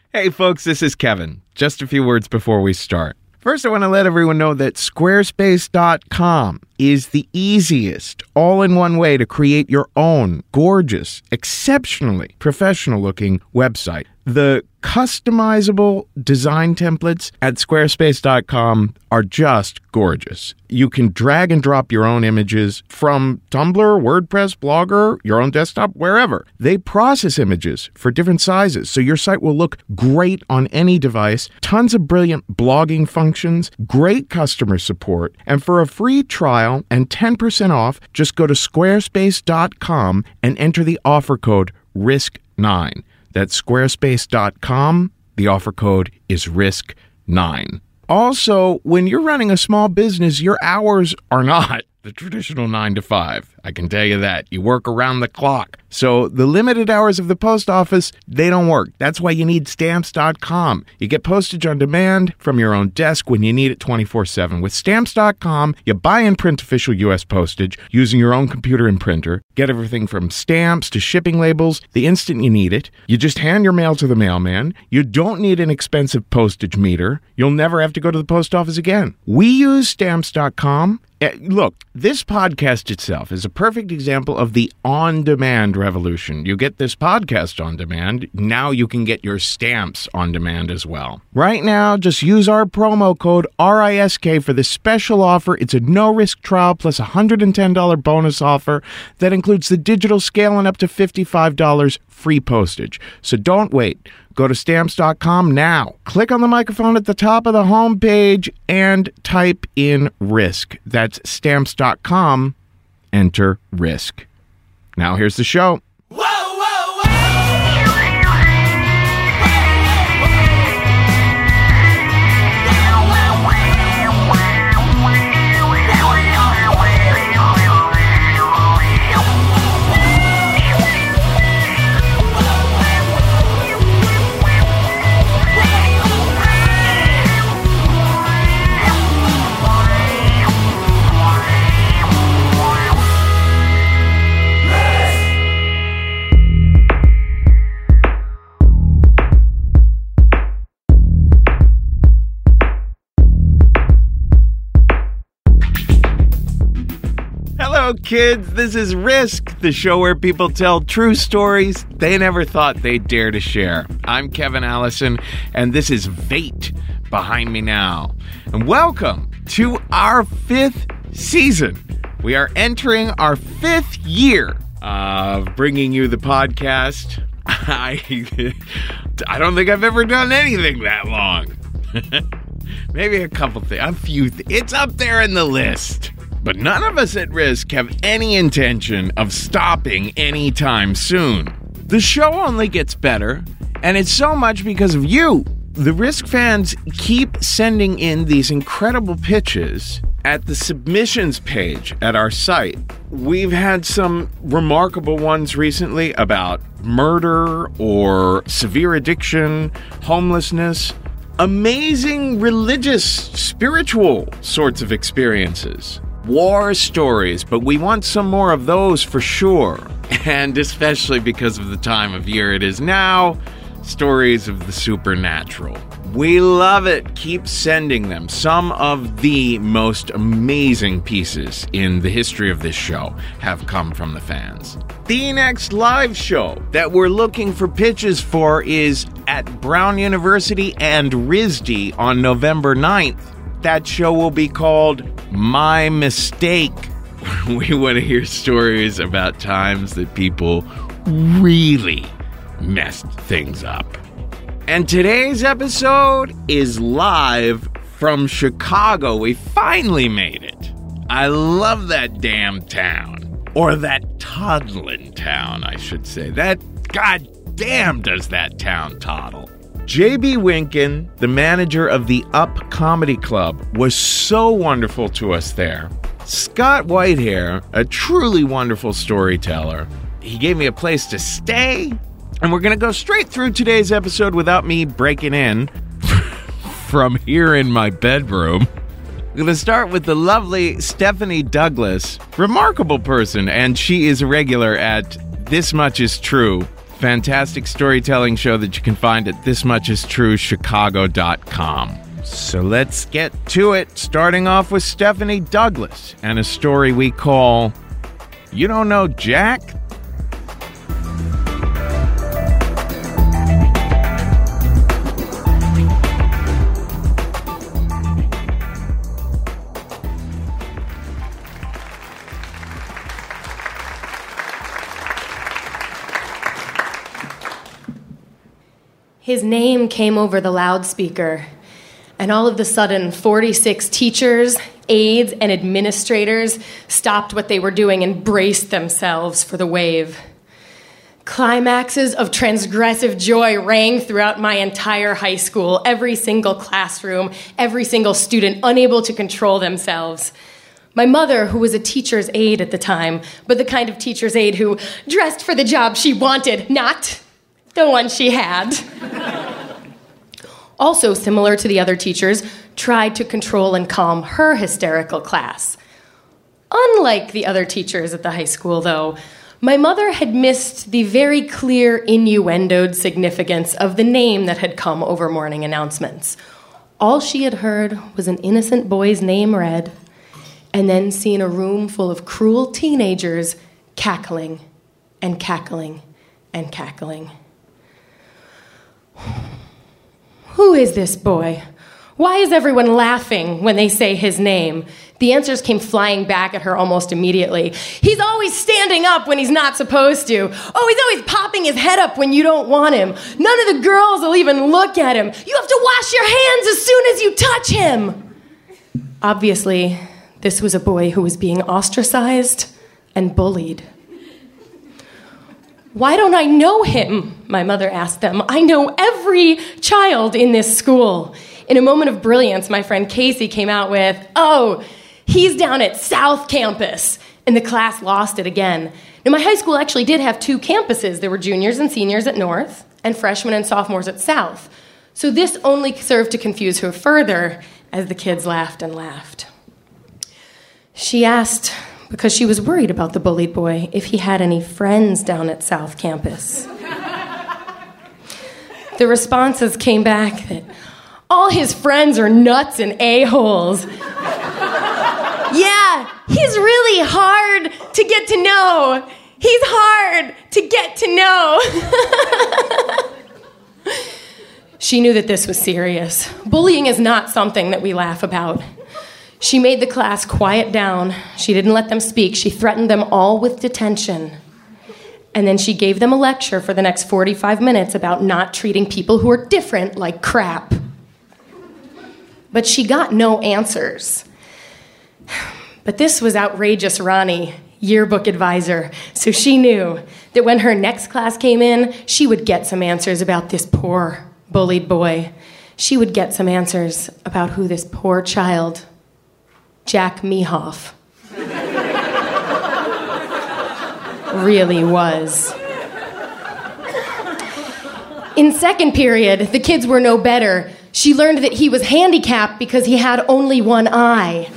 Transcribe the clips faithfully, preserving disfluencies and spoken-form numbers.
Hey folks, this is Kevin. Just a few words before we start. First, I want to let everyone know that squarespace dot com is the easiest all-in-one way to create your own gorgeous, exceptionally professional-looking website. The customizable design templates at squarespace dot com are just gorgeous. You can drag and drop your own images from Tumblr, WordPress, Blogger, your own desktop, wherever. They process images for different sizes, so your site will look great on any device. Tons of brilliant blogging functions, great customer support, and for a free trial and ten percent off, just go to squarespace dot com and enter the offer code risk nine. That's squarespace dot com. The offer code is risk nine. Also, when you're running a small business, your hours are not the traditional nine to five. I can tell you that. You work around the clock. So the limited hours of the post office, they don't work. That's why you need stamps dot com. You get postage on demand from your own desk when you need it twenty-four seven. With stamps dot com, you buy and print official U S postage using your own computer and printer. Get everything from stamps to shipping labels the instant you need it. You just hand your mail to the mailman. You don't need an expensive postage meter. You'll never have to go to the post office again. We use stamps dot com. Uh, look, this podcast itself is a perfect example of the on-demand revolution. You get this podcast on demand. Now you can get your stamps on demand as well. Right now, just use our promo code R I S K for this special offer. It's a no-risk trial plus a one hundred ten dollars bonus offer that includes the digital scale and up to fifty-five dollars free postage. So don't wait. Go to stamps dot com now. Click on the microphone at the top of the homepage and type in RISK. That's stamps dot com. Enter RISK. Now here's the show. Hello, kids. This is Risk, the show where people tell true stories they never thought they'd dare to share. I'm Kevin Allison, and this is Vate behind me now. And welcome to our fifth season. We are entering our fifth year of bringing you the podcast. I, I don't think I've ever done anything that long. Maybe a couple things, a few things. It's up there in the list. But none of us at Risk have any intention of stopping anytime soon. The show only gets better, and it's so much because of you. The Risk fans keep sending in these incredible pitches at the submissions page at our site. We've had some remarkable ones recently about murder or severe addiction, homelessness, amazing religious, spiritual sorts of experiences. War stories, but we want some more of those for sure. And especially because of the time of year it is now, stories of the supernatural. We love it. Keep sending them. Some of the most amazing pieces in the history of this show have come from the fans. The next live show that we're looking for pitches for is at Brown University and R I S D on November ninth. That show will be called My Mistake. We want to hear stories about times that people really messed things up. And today's episode is live from Chicago. We finally made it. I love that damn town. Or that toddling town, I should say. That goddamn does that town toddle. J B Winkin, the manager of the Up Comedy Club, was so wonderful to us there. Scott Whitehair, a truly wonderful storyteller. He gave me a place to stay, and we're going to go straight through today's episode without me breaking in from here in my bedroom. We're going to start with the lovely Stephanie Douglas, remarkable person, and she is a regular at This Much Is True. Fantastic storytelling show that you can find at this much is true chicago dot com. So let's get to it, starting off with Stephanie Douglas and a story we call You Don't Know Jack? His name came over the loudspeaker, and all of a sudden, forty-six teachers, aides, and administrators stopped what they were doing and braced themselves for the wave. Climaxes of transgressive joy rang throughout my entire high school, every single classroom, every single student unable to control themselves. My mother, who was a teacher's aide at the time, but the kind of teacher's aide who dressed for the job she wanted, not the one she had. Also, similar to the other teachers, tried to control and calm her hysterical class. Unlike the other teachers at the high school, though, my mother had missed the very clear innuendoed significance of the name that had come over morning announcements. All she had heard was an innocent boy's name read, and then seen a room full of cruel teenagers cackling and cackling and cackling. Who is this boy? Why is everyone laughing when they say his name? The answers came flying back at her almost immediately. He's always standing up when he's not supposed to. Oh, he's always popping his head up when you don't want him. None of the girls will even look at him. You have to wash your hands as soon as you touch him. Obviously, this was a boy who was being ostracized and bullied. Why don't I know him? My mother asked them. I know every child in this school. In a moment of brilliance, my friend Casey came out with, oh, he's down at South Campus. And the class lost it again. Now, my high school actually did have two campuses. There were juniors and seniors at North and freshmen and sophomores at South. So this only served to confuse her further as the kids laughed and laughed. She asked, because she was worried about the bullied boy, if he had any friends down at South Campus. The responses came back that all his friends are nuts and a-holes. Yeah, he's really hard to get to know. He's hard to get to know. She knew that this was serious. Bullying is not something that we laugh about. She made the class quiet down. She didn't let them speak. She threatened them all with detention. And then she gave them a lecture for the next forty-five minutes about not treating people who are different like crap. But she got no answers. But this was outrageous Ronnie, yearbook advisor, so she knew that when her next class came in, she would get some answers about this poor, bullied boy. She would get some answers about who this poor child, Jack Mehoff, really was. In second period, the kids were no better. She learned that he was handicapped because he had only one eye.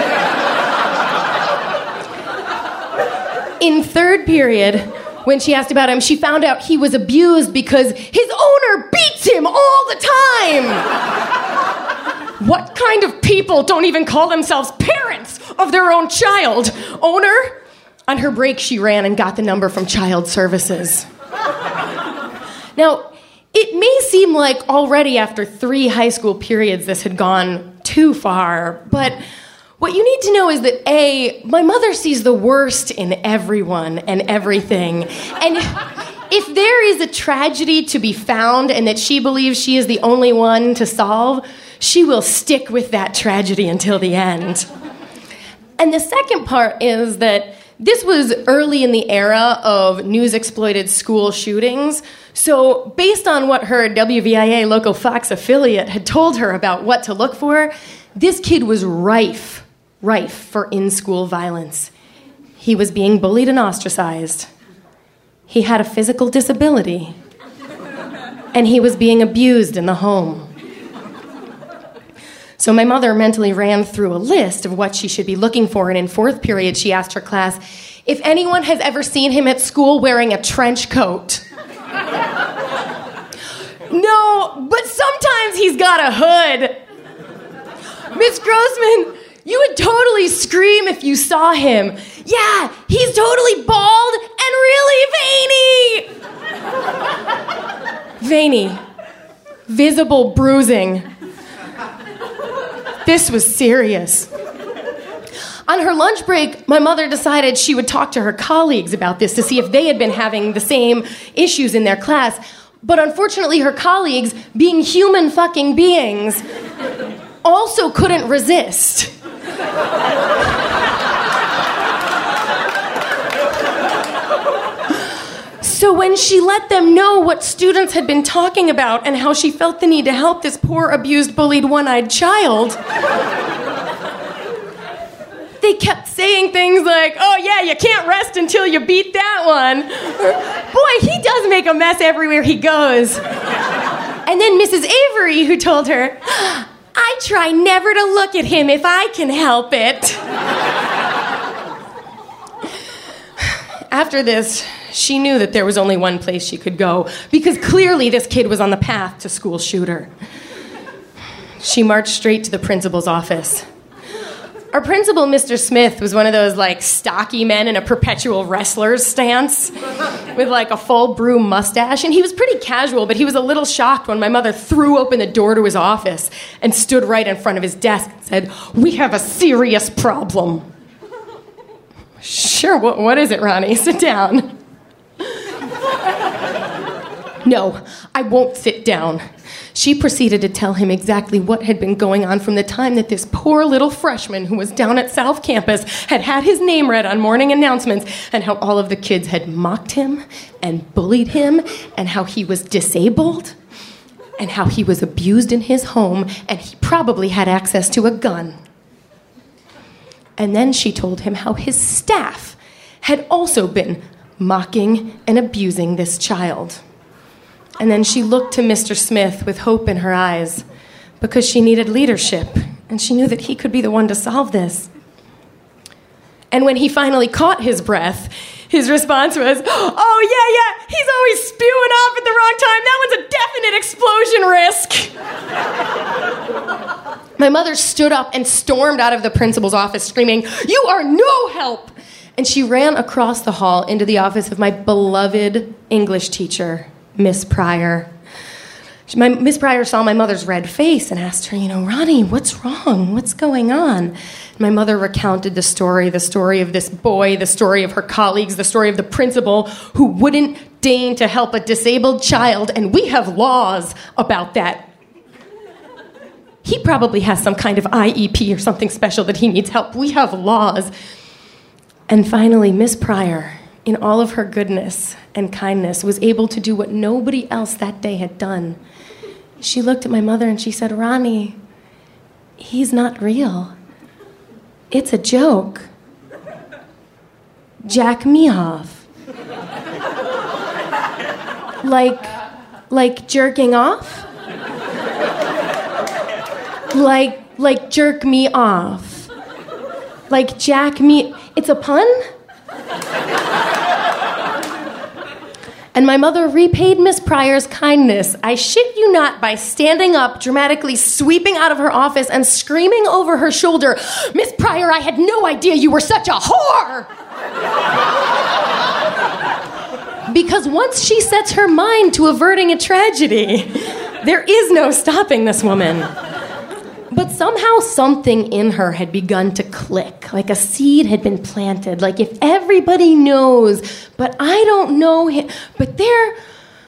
In third period, when she asked about him, she found out he was abused because his owner beats him all the time. What kind of people don't even call themselves parents of their own child? Owner? On her break, she ran and got the number from Child Services. Now, it may seem like already after three high school periods this had gone too far, but what you need to know is that, A, my mother sees the worst in everyone and everything. And if there is a tragedy to be found and that she believes she is the only one to solve, she will stick with that tragedy until the end. And the second part is that this was early in the era of news-exploited school shootings, so based on what her W V I A local Fox affiliate had told her about what to look for, this kid was rife, rife for in-school violence. He was being bullied and ostracized. He had a physical disability. And he was being abused in the home. So my mother mentally ran through a list of what she should be looking for, and in fourth period, she asked her class if anyone has ever seen him at school wearing a trench coat. No, but sometimes he's got a hood. Miss Grossman, you would totally scream if you saw him. Yeah, he's totally bald and really veiny. Veiny. Visible bruising. This was serious. On her lunch break, my mother decided she would talk to her colleagues about this to see if they had been having the same issues in their class. But unfortunately, her colleagues, being human fucking beings, also couldn't resist. So when she let them know what students had been talking about and how she felt the need to help this poor, abused, bullied, one-eyed child, they kept saying things like, oh yeah, you can't rest until you beat that one. Or, boy, he does make a mess everywhere he goes. And then Missus Avery, who told her, I try never to look at him if I can help it. After this, she knew that there was only one place she could go, because clearly this kid was on the path to school shooter. She marched straight to the principal's office. Our principal, Mister Smith, was one of those, like, stocky men in a perpetual wrestler's stance with, like, a full broom mustache. And he was pretty casual, but he was a little shocked when my mother threw open the door to his office and stood right in front of his desk and said, we have a serious problem. Sure, what, what is it, Ronnie? Sit down. No, I won't sit down. She proceeded to tell him exactly what had been going on from the time that this poor little freshman who was down at South Campus had had his name read on morning announcements, and how all of the kids had mocked him and bullied him, and how he was disabled, and how he was abused in his home, and he probably had access to a gun. And then she told him how his staff had also been mocking and abusing this child. And then she looked to Mister Smith with hope in her eyes, because she needed leadership, and she knew that he could be the one to solve this. And when he finally caught his breath, his response was, oh, yeah, yeah, he's always spewing off at the wrong time. That one's a definite explosion risk. My mother stood up and stormed out of the principal's office, screaming, you are no help! And she ran across the hall into the office of my beloved English teacher, Miss Pryor. My, Miss Pryor saw my mother's red face and asked her, you know, Ronnie, what's wrong? What's going on? And my mother recounted the story, the story of this boy, the story of her colleagues, the story of the principal who wouldn't deign to help a disabled child, and we have laws about that. He probably has some kind of I E P or something special that he needs help. We have laws. And finally, Miss Pryor, in all of her goodness and kindness, was able to do what nobody else that day had done. She looked at my mother and she said, Ronnie, he's not real. It's a joke. Jack me off. Like, like jerking off? Like, like jerk me off. Like jack me... It's a pun? And my mother repaid Miss Pryor's kindness, I shit you not, by standing up, dramatically sweeping out of her office and screaming over her shoulder, Miss Pryor, I had no idea you were such a whore! Because once she sets her mind to averting a tragedy, there is no stopping this woman. But somehow something in her had begun to click, like a seed had been planted, like if everybody knows, but I don't know him. But there,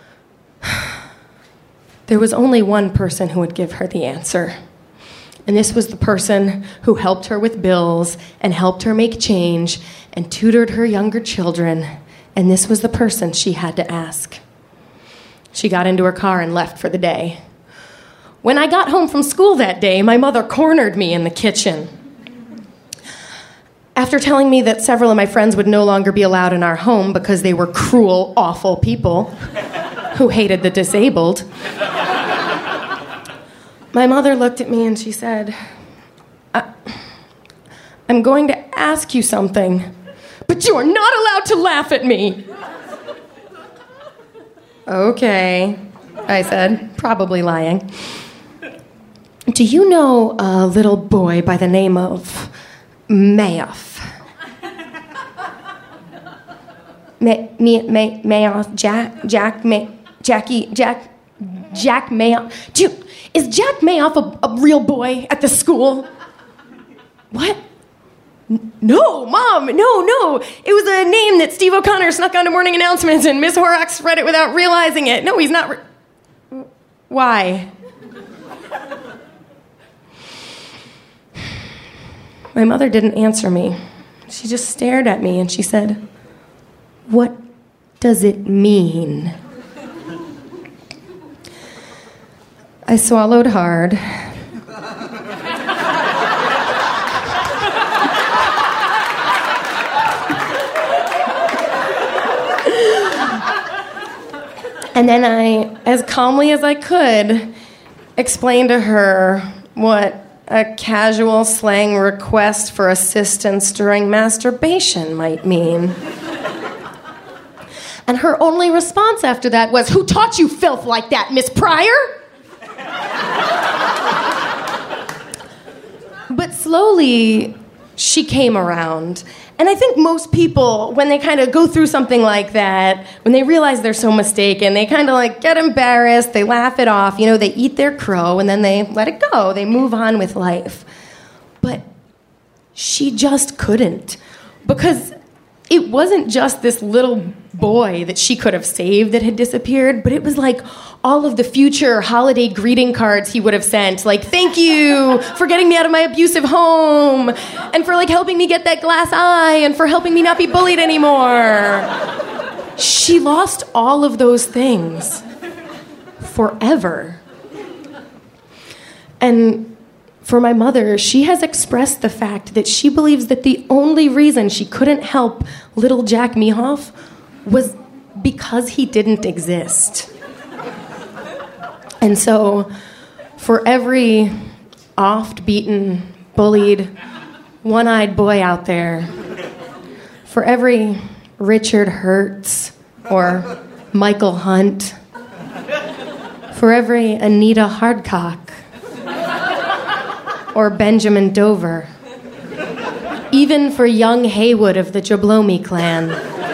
there was only one person who would give her the answer. And this was the person who helped her with bills and helped her make change and tutored her younger children. And this was the person she had to ask. She got into her car and left for the day. When I got home from school that day, my mother cornered me in the kitchen. After telling me that several of my friends would no longer be allowed in our home because they were cruel, awful people who hated the disabled, my mother looked at me and she said, I- I'm going to ask you something, but you are not allowed to laugh at me. Okay. I said, probably lying. Do you know a little boy by the name of Mayoff? May, me, May, Mayoff, Jack, Jack, May, Jackie, Jack, Jack Mayoff. Dude, is Jack Mayoff a, a real boy at the school? What? N- No, Mom, no, no. It was a name that Steve O'Connor snuck onto morning announcements and Miss Horrocks read it without realizing it. No, he's not. Re- Why? My mother didn't answer me. She just stared at me and she said, "What does it mean?" I swallowed hard. And then I, as calmly as I could, explained to her what a casual slang request for assistance during masturbation might mean. And her only response after that was, "Who taught you filth like that, Miss Pryor?" But slowly, she came around. And I think most people, when they kind of go through something like that, when they realize they're so mistaken, they kind of like get embarrassed, they laugh it off, you know, they eat their crow, and then they let it go. They move on with life. But she just couldn't. Because it wasn't just this little boy that she could have saved that had disappeared, but it was like all of the future holiday greeting cards he would have sent. Like, "Thank you for getting me out of my abusive home, and for like helping me get that glass eye, and for helping me not be bullied anymore." She lost all of those things forever. And for my mother, she has expressed the fact that she believes that the only reason she couldn't help little Jack Mehoff was because he didn't exist. And so, for every oft-beaten, bullied, one-eyed boy out there, for every Richard Hertz or Michael Hunt, for every Anita Hardcock, or Benjamin Dover, even for young Haywood of the Jablomi clan,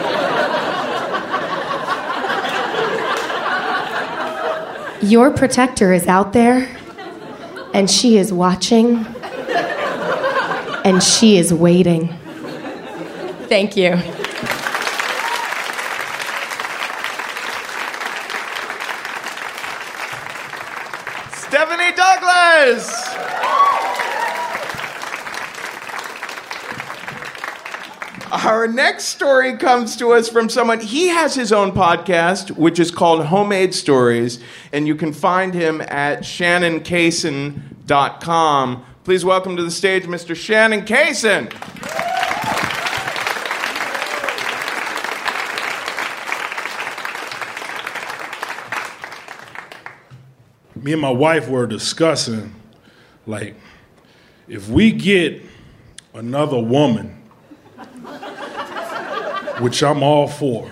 your protector is out there, and she is watching, and she is waiting. Thank you. Stephanie Douglas! Our next story comes to us from someone, he has his own podcast, which is called Homemade Stories, and you can find him at shannon cason dot com. Please welcome to the stage Mister Shannon Cason. Me and my wife were discussing, like, if we get another woman, which I'm all for,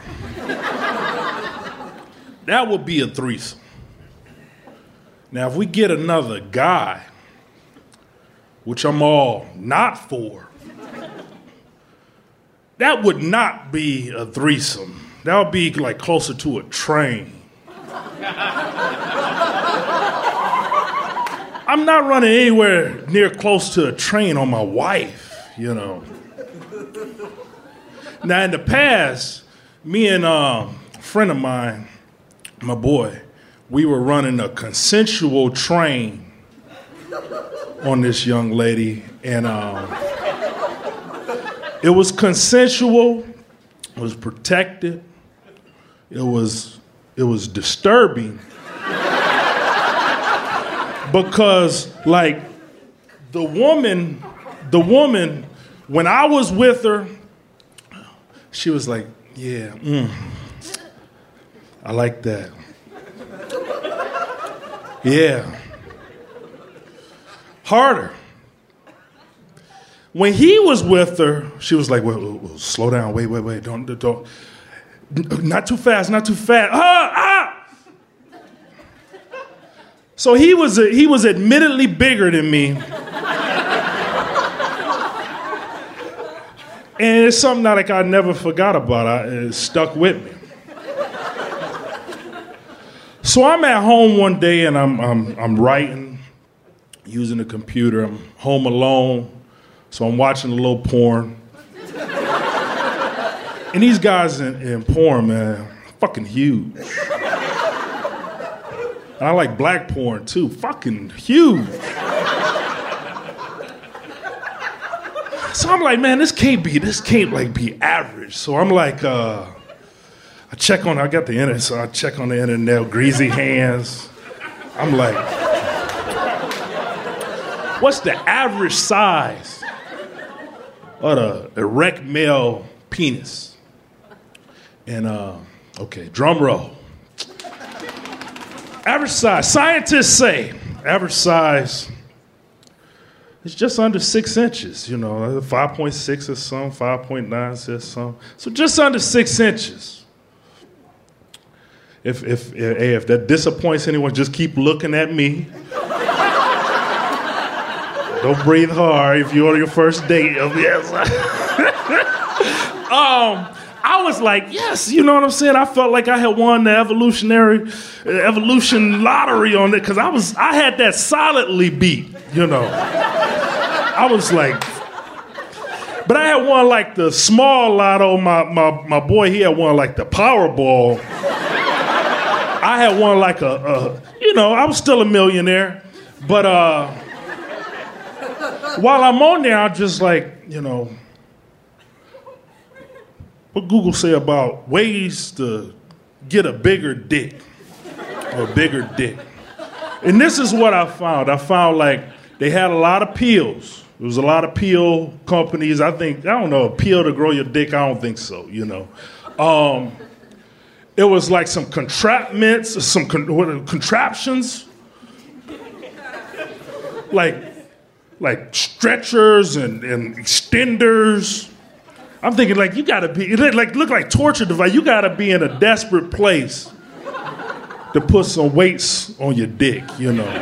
that would be a threesome. Now, if we get another guy, which I'm all not for, that would not be a threesome. That would be like closer to a train. I'm not running anywhere near close to a train on my wife, you know. Now, in the past, me and um, a friend of mine, my boy, we were running a consensual train on this young lady, and um, it was consensual, it was protected, it was it was disturbing, because like the woman, the woman, when I was with her, she was like, "Yeah, mm, I like that. Yeah, harder." When he was with her, she was like, "Well, well, well slow down, wait, wait, wait, don't, don't, not too fast, not too fast, ah, ah!" So he was a, he was admittedly bigger than me. And it's something that like I never forgot about. I, it stuck with me. So I'm at home one day and I'm I'm I'm writing, using the computer. I'm home alone, so I'm watching a little porn. And these guys in, in porn, man, fucking huge. And I like black porn too, fucking huge. So I'm like, man, this can't be, this can't like be average. So I'm like, uh, I check on, I got the internet, so I check on the internet, greasy hands. I'm like, what's the average size of the erect male penis? And, uh, okay, drum roll. Average size, scientists say, average size is just under six inches, you know, five point six or some, five point nine says some. So just under six inches. If, if, if, if that disappoints anyone, just keep looking at me. Don't breathe hard if you're on your first date. Yes. um, I was like, yes, you know what I'm saying? I felt like I had won the evolutionary uh, evolution lottery on it because I was I had that solidly beat, you know. I was like, but I had won like the small lotto. My my my boy, he had won like the Powerball. I had won like a, a you know, I was still a millionaire, but uh, while I'm on there, I'm just like, you know. What Google say about ways to get a bigger dick or a bigger dick? And this is what I found. I found like they had a lot of pills. There was a lot of pill companies. I think, I don't know, a pill to grow your dick, I don't think so, you know. Um, it was like some contrapments, some con- what, contraptions. Like, like stretchers and, and extenders. I'm thinking, like, you gotta be, it like look like torture device. You gotta be in a desperate place to put some weights on your dick, you know.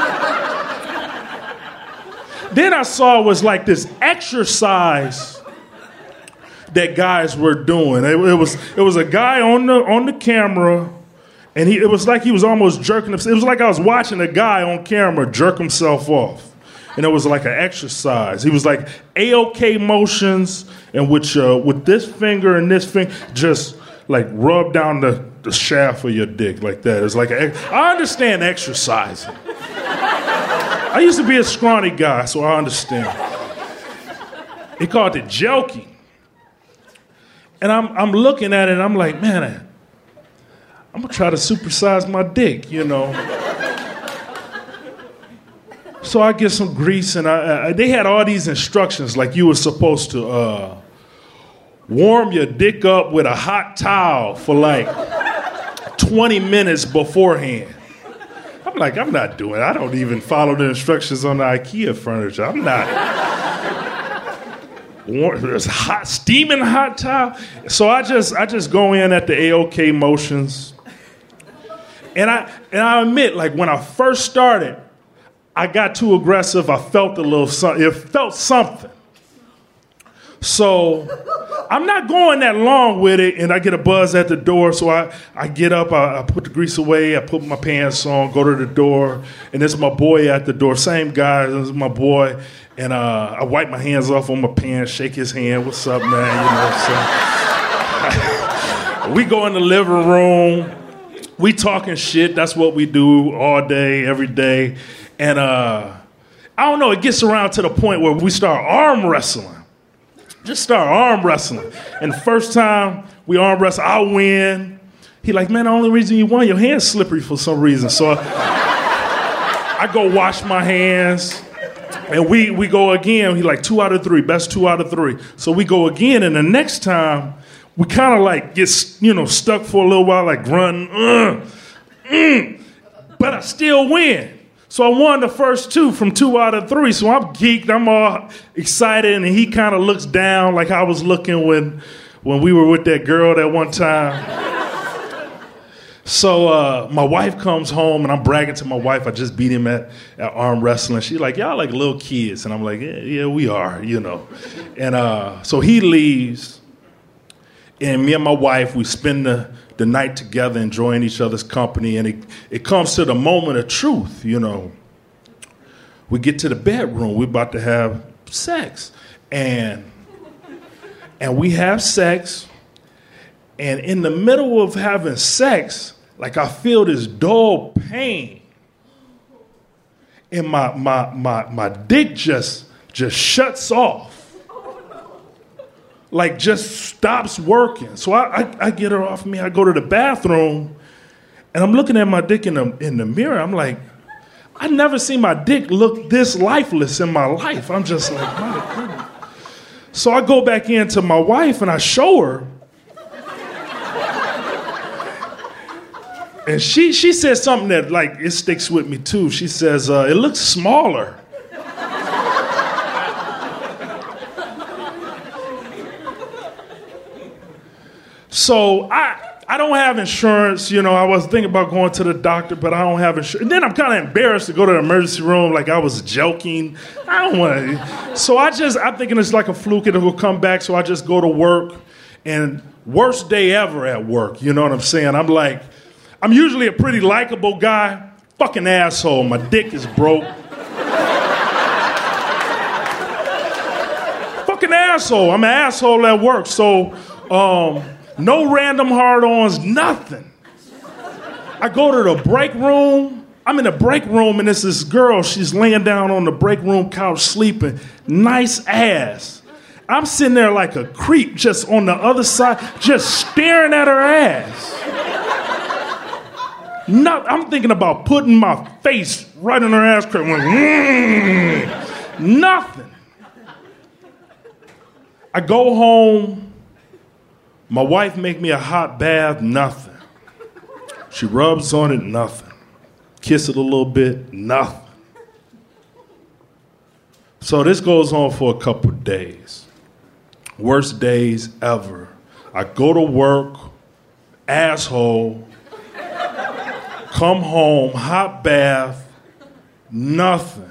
Then I saw it was like this exercise that guys were doing. It, it was it was a guy on the on the camera, and he it was like he was almost jerking himself. It was like I was watching a guy on camera jerk himself off. And it was like an exercise. He was like A-OK motions, and with uh, with this finger and this finger, just like rub down the, the shaft of your dick like that. It's like a, I understand exercising. I used to be a scrawny guy, so I understand. He called it jelking. And I'm I'm looking at it, and I'm like, man, I, I'm gonna try to supersize my dick, you know. So I get some grease, and I, I, they had all these instructions, like you were supposed to uh, warm your dick up with a hot towel for like twenty minutes beforehand. I'm like, I'm not doing it. I don't even follow the instructions on the IKEA furniture. I'm not. Warm, there's hot, steaming hot towel. So I just, I just go in at the A-OK motions, and I, and I admit, like when I first started, I got too aggressive. I felt a little something. It felt something. So I'm not going that long with it, and I get a buzz at the door. So I, I get up, I, I put the grease away, I put my pants on, go to the door, and there's my boy at the door. Same guy, this is my boy. And uh, I wipe my hands off on my pants, shake his hand. What's up, man? You know, so we go in the living room. We talking shit. That's what we do all day, every day. And uh, I don't know, it gets around to the point where we start arm wrestling. Just start arm wrestling. And the first time we arm wrestle, I win. He like, man, the only reason you won, your hand's slippery for some reason. So I, I go wash my hands. And we, we go again. He like, two out of three, best two out of three. So we go again, and the next time, we kind of like get, you know, stuck for a little while, like run, uh, mm, but I still win. So I won the first two from two out of three. So I'm geeked, I'm all excited, and he kind of looks down like I was looking when, when we were with that girl that one time. So uh, my wife comes home, and I'm bragging to my wife. I just beat him at, at arm wrestling. She's like, y'all like little kids. And I'm like, yeah, yeah we are, you know. And uh, so he leaves, and me and my wife, we spend the, the night together enjoying each other's company. And it, it comes to the moment of truth, you know. We get to the bedroom. We're about to have sex. And, and we have sex. And in the middle of having sex, like I feel this dull pain. And my my my my dick just just shuts off. Like just stops working. So I, I, I get her off me. I go to the bathroom, and I'm looking at my dick in the in the mirror. I'm like, I never seen my dick look this lifeless in my life. I'm just like, my goodness. So I go back into my wife and I show her. And she she says something that, like, it sticks with me, too. She says, uh, it looks smaller. So I I don't have insurance. You know, I was thinking about going to the doctor, but I don't have insurance. And then I'm kind of embarrassed to go to the emergency room like I was joking. I don't want to. So I just, I'm thinking it's like a fluke. It will come back, so I just go to work. And worst day ever at work, you know what I'm saying? I'm like, I'm usually a pretty likable guy. Fucking asshole. My dick is broke. Fucking asshole. I'm an asshole at work. So, um, no random hard-ons, nothing. I go to the break room. I'm in the break room, and it's this girl. She's laying down on the break room couch sleeping. Nice ass. I'm sitting there like a creep just on the other side, just staring at her ass. Not, I'm thinking about putting my face right in her ass crack. Mm, nothing. I go home. My wife make me a hot bath. Nothing. She rubs on it. Nothing. Kiss it a little bit. Nothing. So this goes on for a couple of days. Worst days ever. I go to work. Asshole. Come home, hot bath, nothing.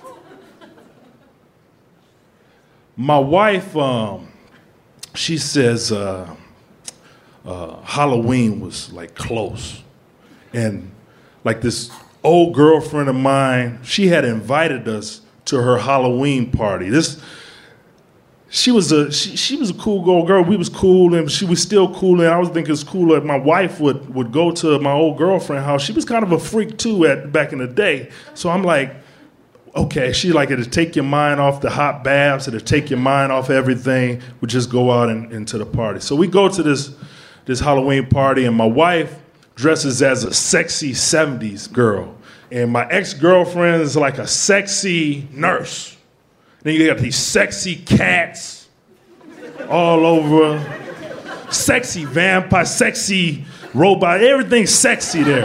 My wife, um, she says uh, uh, Halloween was like close. And like this old girlfriend of mine, she had invited us to her Halloween party. This She was a she, she was a cool old girl. We was cool, and she was still cool. And I was thinking it's cool that my wife would, would go to my old girlfriend's house. She was kind of a freak too at back in the day. So I'm like, okay. She like it'll take your mind off the hot baths. It'll take your mind off everything. We just go out and into the party. So we go to this this Halloween party, and my wife dresses as a sexy seventies girl, and my ex-girlfriend is like a sexy nurse. Then you got these sexy cats all over, sexy vampire, sexy robot, everything's sexy there.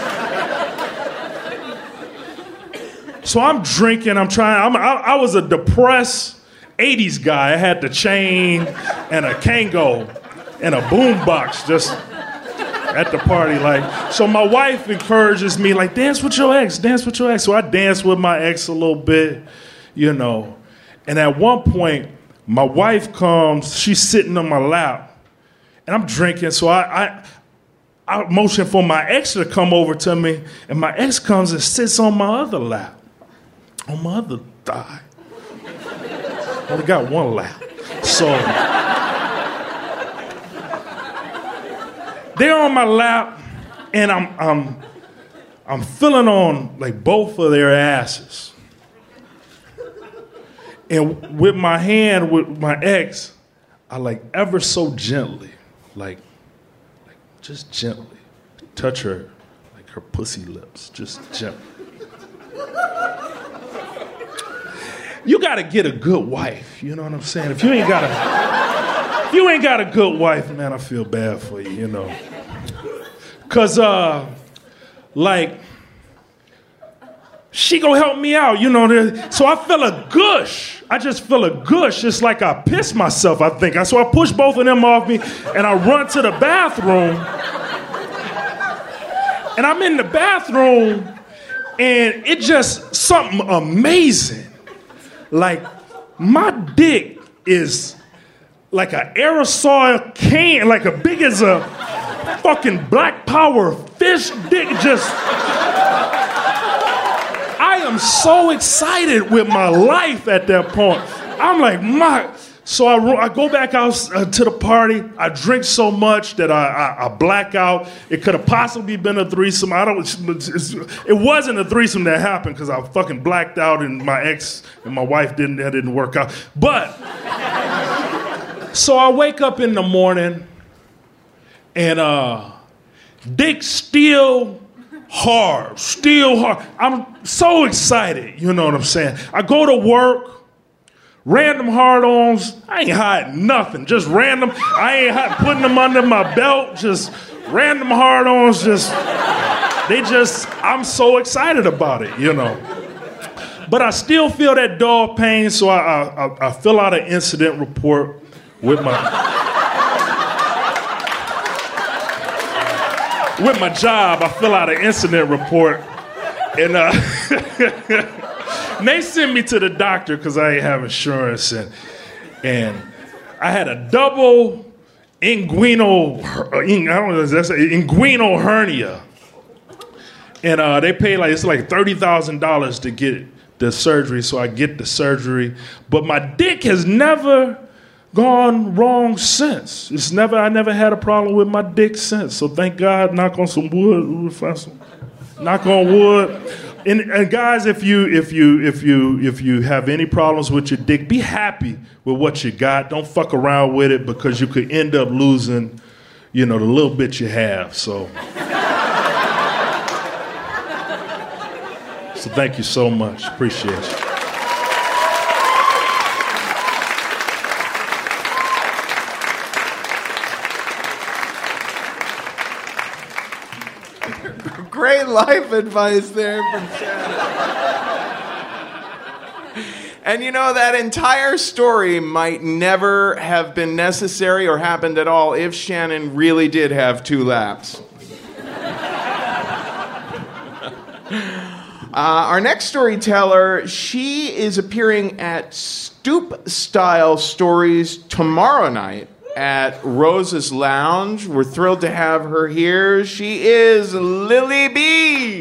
So I'm drinking, I'm trying, I'm, I, I was a depressed eighties guy. I had the chain and a Kango and a boombox just at the party. Like, so my wife encourages me, like, dance with your ex, dance with your ex. So I dance with my ex a little bit, you know. And at one point, my wife comes, she's sitting on my lap, and I'm drinking, so I, I, I motion for my ex to come over to me, and my ex comes and sits on my other lap, on my other thigh. Only got one lap. So they're on my lap, and I'm, I'm, I'm feeling on like both of their asses. And with my hand, with my ex, I like ever so gently, like, like just gently, touch her, like her pussy lips, just gently. You gotta get a good wife, you know what I'm saying? If you ain't got a, if you ain't got a good wife, man, I feel bad for you, you know. Cause, uh, like, she gonna help me out, you know. So I feel a gush. I just feel a gush. It's like I pissed myself, I think. So I push both of them off me, and I run to the bathroom. And I'm in the bathroom, and it just something amazing. Like, my dick is like an aerosol can, like a big as a fucking Black Power fish dick. Just, I am so excited with my life at that point. I'm like, my. So I, I go back out uh, to the party. I drink so much that I, I, I black out. It could have possibly been a threesome. I don't. It's, it wasn't a threesome that happened because I fucking blacked out and my ex and my wife didn't. That didn't work out. But so I wake up in the morning and uh, dick still hard, still hard. I'm so excited. You know what I'm saying? I go to work. Random hard-ons, I ain't hiding nothing. Just random, I ain't hide, putting them under my belt. Just random hard-ons, just, they just, I'm so excited about it, you know. But I still feel that dog pain, so I, I, I fill out an incident report with my, with my job. I fill out an incident report, and uh, and they sent me to the doctor because I ain't have insurance, and and I had a double inguinal, I don't know, that's inguinal hernia, and uh, they pay like it's like thirty thousand dollars to get the surgery, so I get the surgery, but my dick has never gone wrong since. It's never, I never had a problem with my dick since. So thank God. Knock on some wood. Knock on wood. And, and guys, if you if you if you if you have any problems with your dick, be happy with what you got. Don't fuck around with it because you could end up losing, you know, the little bit you have. So, so thank you so much. Appreciate you. Great life advice there from Shannon. And you know, that entire story might never have been necessary or happened at all if Shannon really did have two laps. uh, our next storyteller, she is appearing at Stoop Style Stories tomorrow night at Rose's Lounge. We're thrilled to have her here. She is Lily B.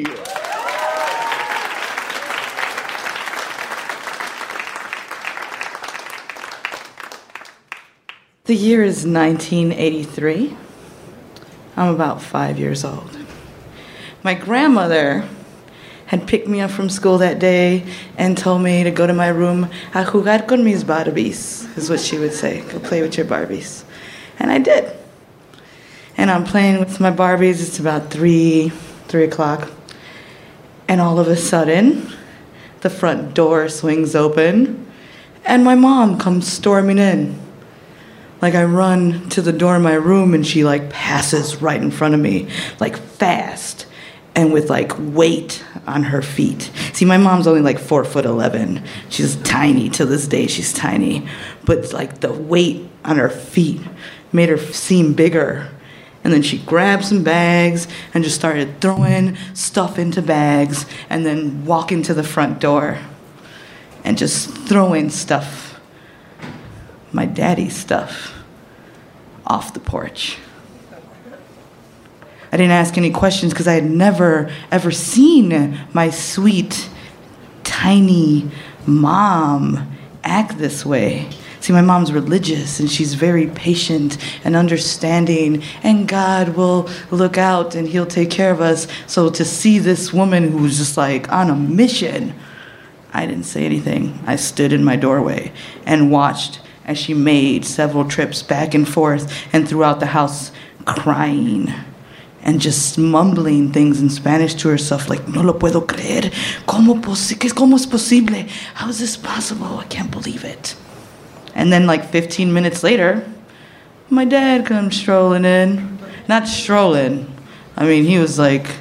The year is nineteen eighty-three. I'm about five years old. My grandmother had picked me up from school that day and told me to go to my room a jugar con mis Barbies, is what she would say. Go play with your Barbies. And I did. And I'm playing with my Barbies. It's about three, three o'clock. And all of a sudden, the front door swings open, and my mom comes storming in. Like, I run to the door of my room, and she, like, passes right in front of me, like, fast, and with, like, weight on her feet. See, my mom's only, like, four foot eleven. She's tiny. To this day, she's tiny. But, like, the weight on her feet made her seem bigger. And then she grabbed some bags and just started throwing stuff into bags and then walking to the front door and just throwing stuff, my daddy's stuff, off the porch. I didn't ask any questions because I had never, ever seen my sweet, tiny mom act this way. See, my mom's religious, and she's very patient and understanding, and God will look out, and he'll take care of us. So to see this woman who was just, like, on a mission, I didn't say anything. I stood in my doorway and watched as she made several trips back and forth and throughout the house, crying and just mumbling things in Spanish to herself, like, no lo puedo creer. ¿Cómo, pos- ¿Cómo es posible? How is this possible? I can't believe it. And then, like, fifteen minutes later, my dad comes strolling in. Not strolling. I mean, he was, like,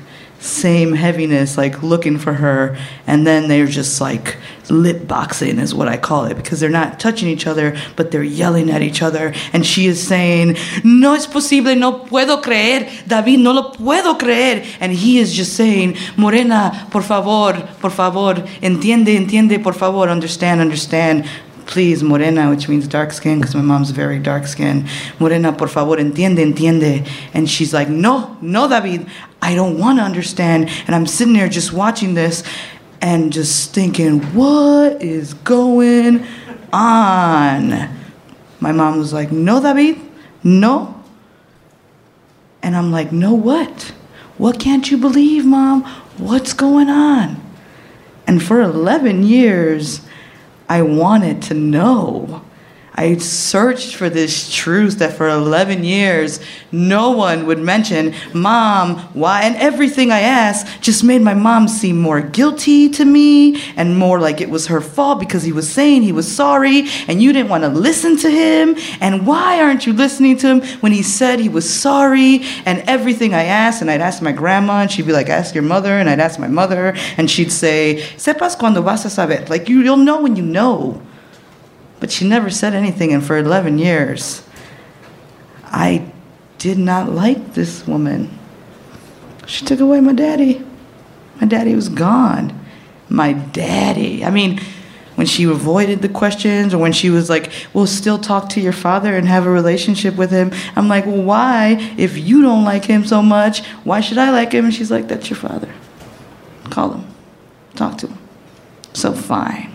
same heaviness, like looking for her. And then they're just like lip boxing is what I call it, because they're not touching each other, but they're yelling at each other. And she is saying, no es posible, no puedo creer, David, no lo puedo creer. And he is just saying, Morena, por favor, por favor, entiende, entiende, por favor, understand, understand. Please, morena, which means dark skin, because my mom's very dark skin. Morena, por favor, entiende, entiende. And she's like, no, no, David, I don't want to understand. And I'm sitting there just watching this and just thinking, what is going on? My mom was like, no, David, no. And I'm like, no what? What can't you believe, Mom? What's going on? And for eleven years, I wanted to know. I searched for this truth that for eleven years, no one would mention, Mom, why? And everything I asked just made my mom seem more guilty to me and more like it was her fault because he was saying he was sorry and you didn't want to listen to him. And why aren't you listening to him when he said he was sorry? And everything I asked, and I'd ask my grandma, and she'd be like, ask your mother, and I'd ask my mother, and she'd say, sepas cuando vas a saber. Like, you, you'll know when you know. But she never said anything, and for eleven years, I did not like this woman. She took away my daddy. My daddy was gone. My daddy. I mean, when she avoided the questions, or when she was like, well, still talk to your father and have a relationship with him. I'm like, well, why? If you don't like him so much, why should I like him? And she's like, that's your father. Call him. Talk to him. So fine.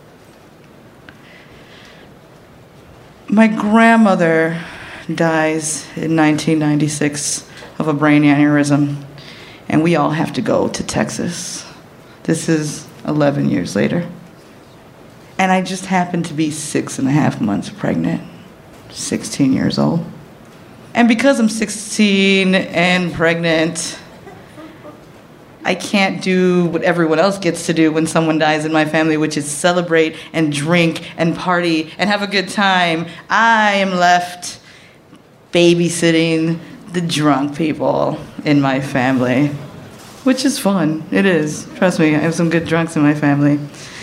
My grandmother dies in nineteen ninety-six of a brain aneurysm, and we all have to go to Texas. This is eleven years later. And I just happened to be six and a half months pregnant, sixteen years old. And because I'm sixteen and pregnant, I can't do what everyone else gets to do when someone dies in my family, which is celebrate and drink and party and have a good time. I am left babysitting the drunk people in my family, which is fun. It is. Trust me, I have some good drunks in my family.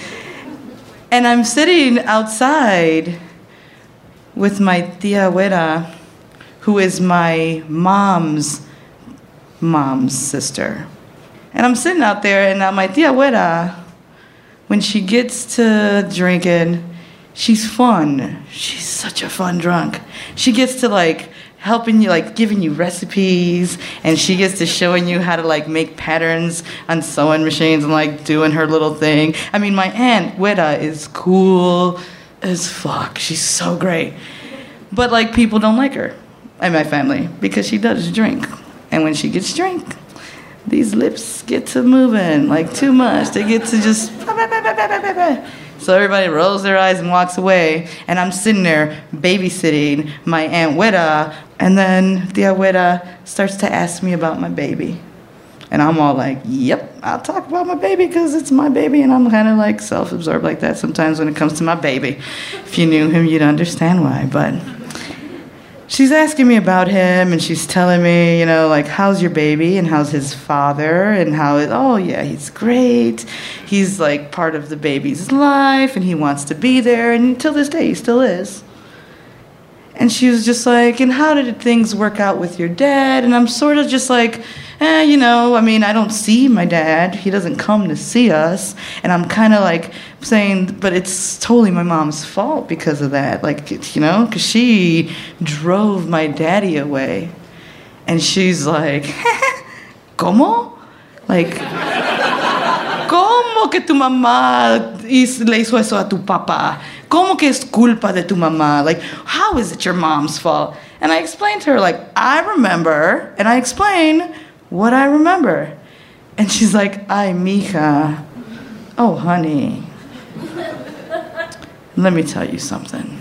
And I'm sitting outside with my tia abuela, who is my mom's mom's sister. And I'm sitting out there, and now my tia abuela, when she gets to drinking, she's fun. She's such a fun drunk. She gets to, like, helping you, like, giving you recipes, and she gets to showing you how to, like, make patterns on sewing machines and, like, doing her little thing. I mean, my aunt, Weta, is cool as fuck. She's so great. But, like, people don't like her in my family because she does drink. And when she gets drink, these lips get to moving, like, too much. They get to just... So everybody rolls their eyes and walks away, and I'm sitting there babysitting my Aunt Weta, and then the Weta starts to ask me about my baby. And I'm all like, yep, I'll talk about my baby because it's my baby, and I'm kind of like self-absorbed like that sometimes when it comes to my baby. If you knew him, you'd understand why, but... She's asking me about him, and she's telling me, you know, like, how's your baby, and how's his father, and how, it, oh, yeah, he's great. He's, like, part of the baby's life, and he wants to be there, and till this day, he still is. And she was just like, and how did things work out with your dad? And I'm sort of just like, eh, you know, I mean, I don't see my dad. He doesn't come to see us. And I'm kind of like saying, but it's totally my mom's fault because of that. Like, you know, because she drove my daddy away. And she's like, ¿cómo? Like, ¿cómo que tu mamá le hizo eso a tu papá? ¿Cómo que es culpa de tu mamá? Like, how is it your mom's fault? And I explained to her, like, I remember, and I explain what I remember. And she's like, ay, mija, oh, honey, let me tell you something.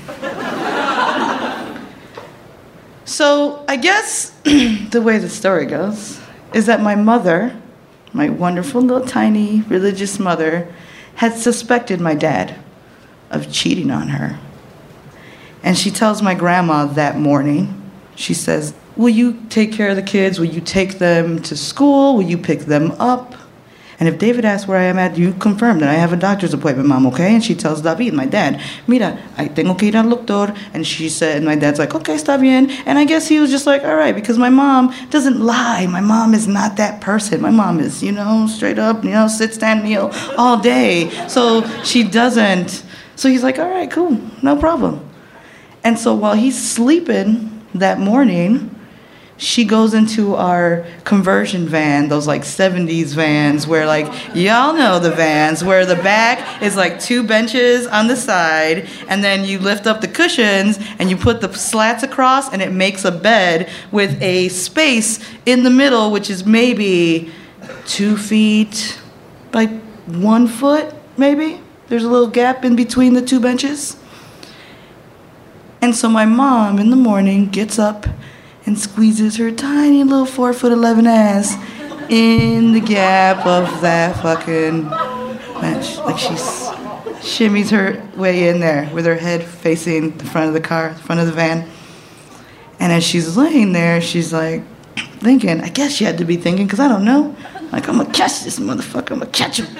So I guess the way the story goes is that my mother, my wonderful little tiny religious mother, had suspected my dad of cheating on her. And she tells my grandma that morning, she says, will you take care of the kids? Will you take them to school? Will you pick them up? And if David asks where I am at, you confirm that I have a doctor's appointment, Mom, okay? And she tells David, my dad, mira, I tengo que ir al doctor. And she said, and my dad's like, okay, está bien. And I guess he was just like, all right, because my mom doesn't lie. My mom is not that person. My mom is, you know, straight up, you know, sit, stand, kneel all day. So she doesn't. So he's like, all right, cool, no problem. And so while he's sleeping that morning, she goes into our conversion van, those like seventies vans where like, y'all know the vans, where the back is like two benches on the side, and then you lift up the cushions and you put the slats across and it makes a bed with a space in the middle, which is maybe two feet by one foot, maybe. There's a little gap in between the two benches. And so my mom in the morning gets up and squeezes her tiny little four foot eleven ass in the gap of that fucking bench. Like she shimmies her way in there with her head facing the front of the car, the front of the van. And as she's laying there, she's like thinking, I guess she had to be thinking, because I don't know. Like, I'm gonna catch this motherfucker, I'm gonna catch him.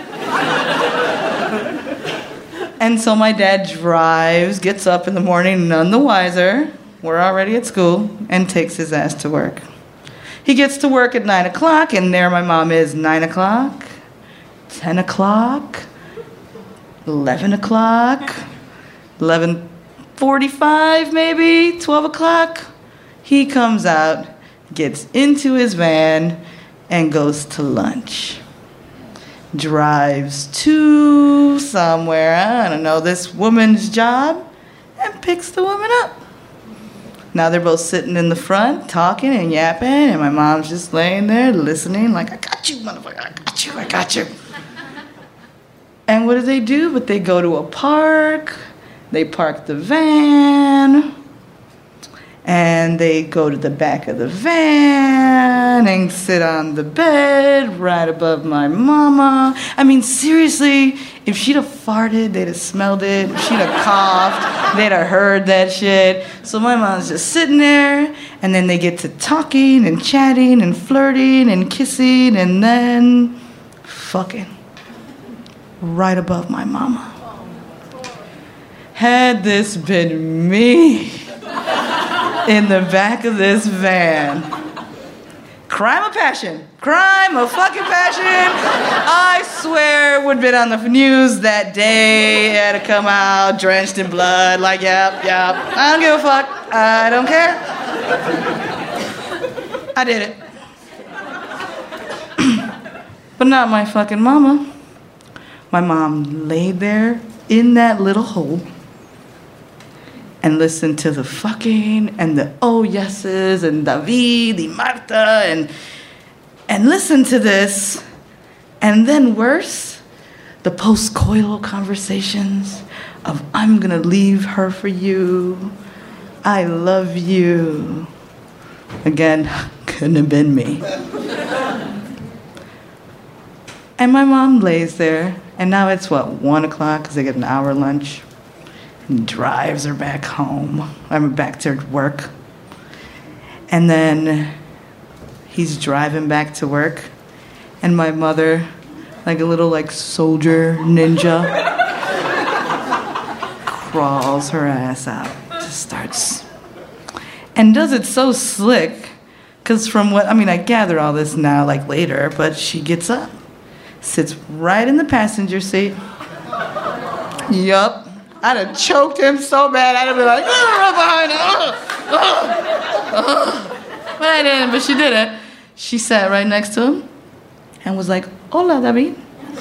And so my dad drives, gets up in the morning, none the wiser. We're already at school, and takes his ass to work. He gets to work at nine o'clock, and there my mom is, nine o'clock, ten o'clock, eleven o'clock, eleven forty-five maybe, twelve o'clock. He comes out, gets into his van, and goes to lunch. Drives to somewhere, I don't know, this woman's job, and picks the woman up. Now they're both sitting in the front, talking and yapping, and my mom's just laying there listening like, I got you, motherfucker, I got you, I got you. And what do they do? But they go to a park, they park the van, and they go to the back of the van and sit on the bed right above my mama. I mean, seriously, if she'd have farted, they'd have smelled it. If she'd have coughed, they'd have heard that shit. So my mom's just sitting there, and then they get to talking and chatting and flirting and kissing and then fucking right above my mama. Had this been me in the back of this van, crime of passion, crime of fucking passion, I swear would have been on the news that day. It had to come out drenched in blood, like, yep, yep, I don't give a fuck, I don't care. I did it. But not my fucking mama. My mom laid there in that little hole and listened to the fucking and the oh yeses and David and Marta and and listened to this, and then worse, the post-coital conversations of I'm gonna leave her for you, I love you. Again, couldn't have been me. And my mom lays there, and now it's what, one o'clock because they get an hour lunch. And drives her back home. I'm back to work. And then he's driving back to work, and my mother, like a little like soldier ninja, crawls her ass out, just starts, and does it so slick, because from what, I mean, I gather all this now, like later, but she gets up, sits right in the passenger seat. Yup. I'd have choked him so bad, I'd have been like, oh, behind him. Oh, oh. But I didn't, but she did it. She sat right next to him and was like, hola, David.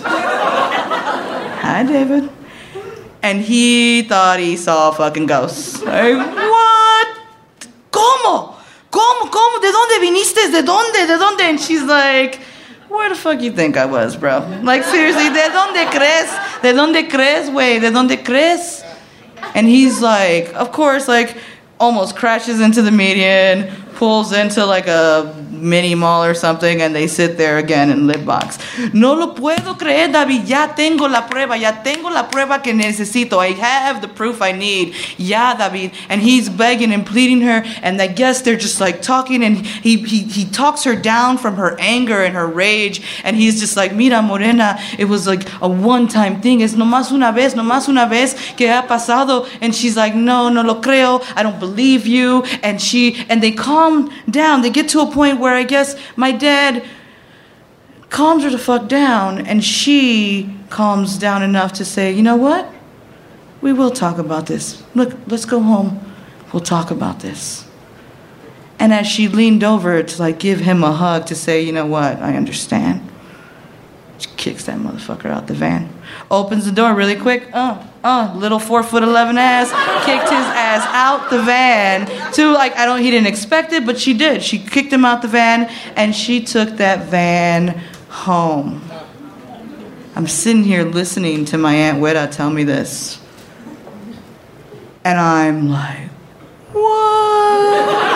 Hi, David. And he thought he saw fucking ghosts. Like, what? ¿Cómo? ¿Cómo? ¿Cómo? ¿De dónde viniste? ¿De dónde? ¿De dónde? And she's like, where the fuck you think I was, bro? Like, seriously, ¿de dónde crees? ¿De dónde crees, güey? ¿De dónde crees? And he's like, of course, like, almost crashes into the median, pulls into like a mini mall or something, and they sit there again in lip box. No lo puedo creer, David. Ya tengo la prueba. Ya tengo la prueba que necesito. I have the proof I need. Ya, David. And he's begging and pleading her, and I guess they're just like talking, and he, he, he talks her down from her anger and her rage, and he's just like, mira, Morena, it was like a one-time thing. Es nomás una vez, nomás una vez que ha pasado. And she's like, no, no lo creo. I don't believe you. And she, and they calm down. They get to a point where I guess my dad calms her the fuck down, and she calms down enough to say, you know what? We will talk about this. Look, let's go home. We'll talk about this. And as she leaned over to like give him a hug to say, you know what, I understand. She kicks that motherfucker out the van. Opens the door really quick. Uh, uh, little four foot eleven ass. Kicked his ass out the van. To like, I don't, he didn't expect it, but she did. She kicked him out the van, and she took that van home. I'm sitting here listening to my Aunt Weta tell me this. And I'm like, what?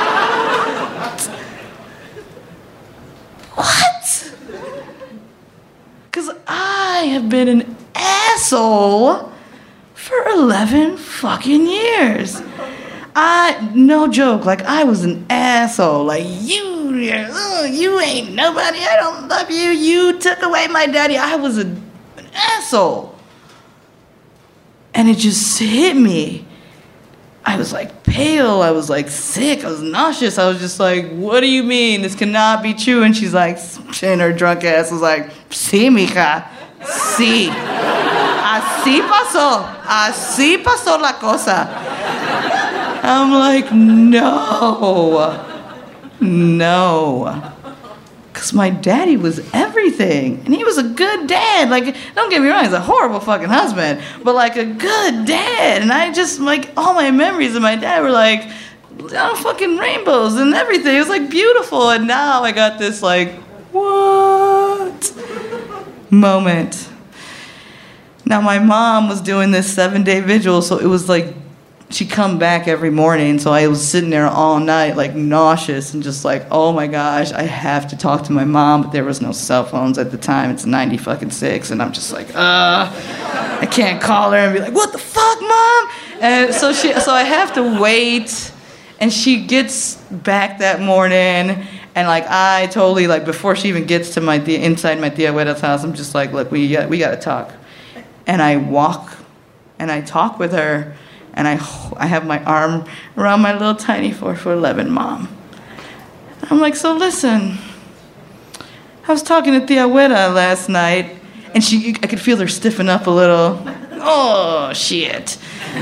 What? Because I have been an asshole for eleven fucking years. I, no joke, like I was an asshole. Like you, uh, you ain't nobody, I don't love you, you took away my daddy. I was a, an asshole. And it just hit me. I was like pale, I was like sick, I was nauseous. I was just like, what do you mean? This cannot be true. And she's like, and her drunk ass was like, sí, mija, sí. Así pasó, así pasó la cosa. I'm like, no, no. Because my daddy was everything. And he was a good dad. Like, don't get me wrong, he's a horrible fucking husband. But, like, a good dad. And I just, like, all my memories of my dad were, like, oh, fucking rainbows and everything. It was, like, beautiful. And now I got this, like, what? Moment. Now, my mom was doing this seven-day vigil, so it was, like, she'd come back every morning, so I was sitting there all night, like, nauseous and just like, oh my gosh, I have to talk to my mom, but there was no cell phones at the time. It's ninety fucking six, and I'm just like, uh, I can't call her and be like, what the fuck, Mom? And so she, so I have to wait, and she gets back that morning, and like, I totally, like, before she even gets to my, inside my Tia Weta's house, I'm just like, look, we, we gotta talk. And I walk, and I talk with her, and I, I have my arm around my little tiny four foot eleven mom. I'm like, so listen, I was talking to Tia Weta last night, and she, I could feel her stiffen up a little. Oh, shit.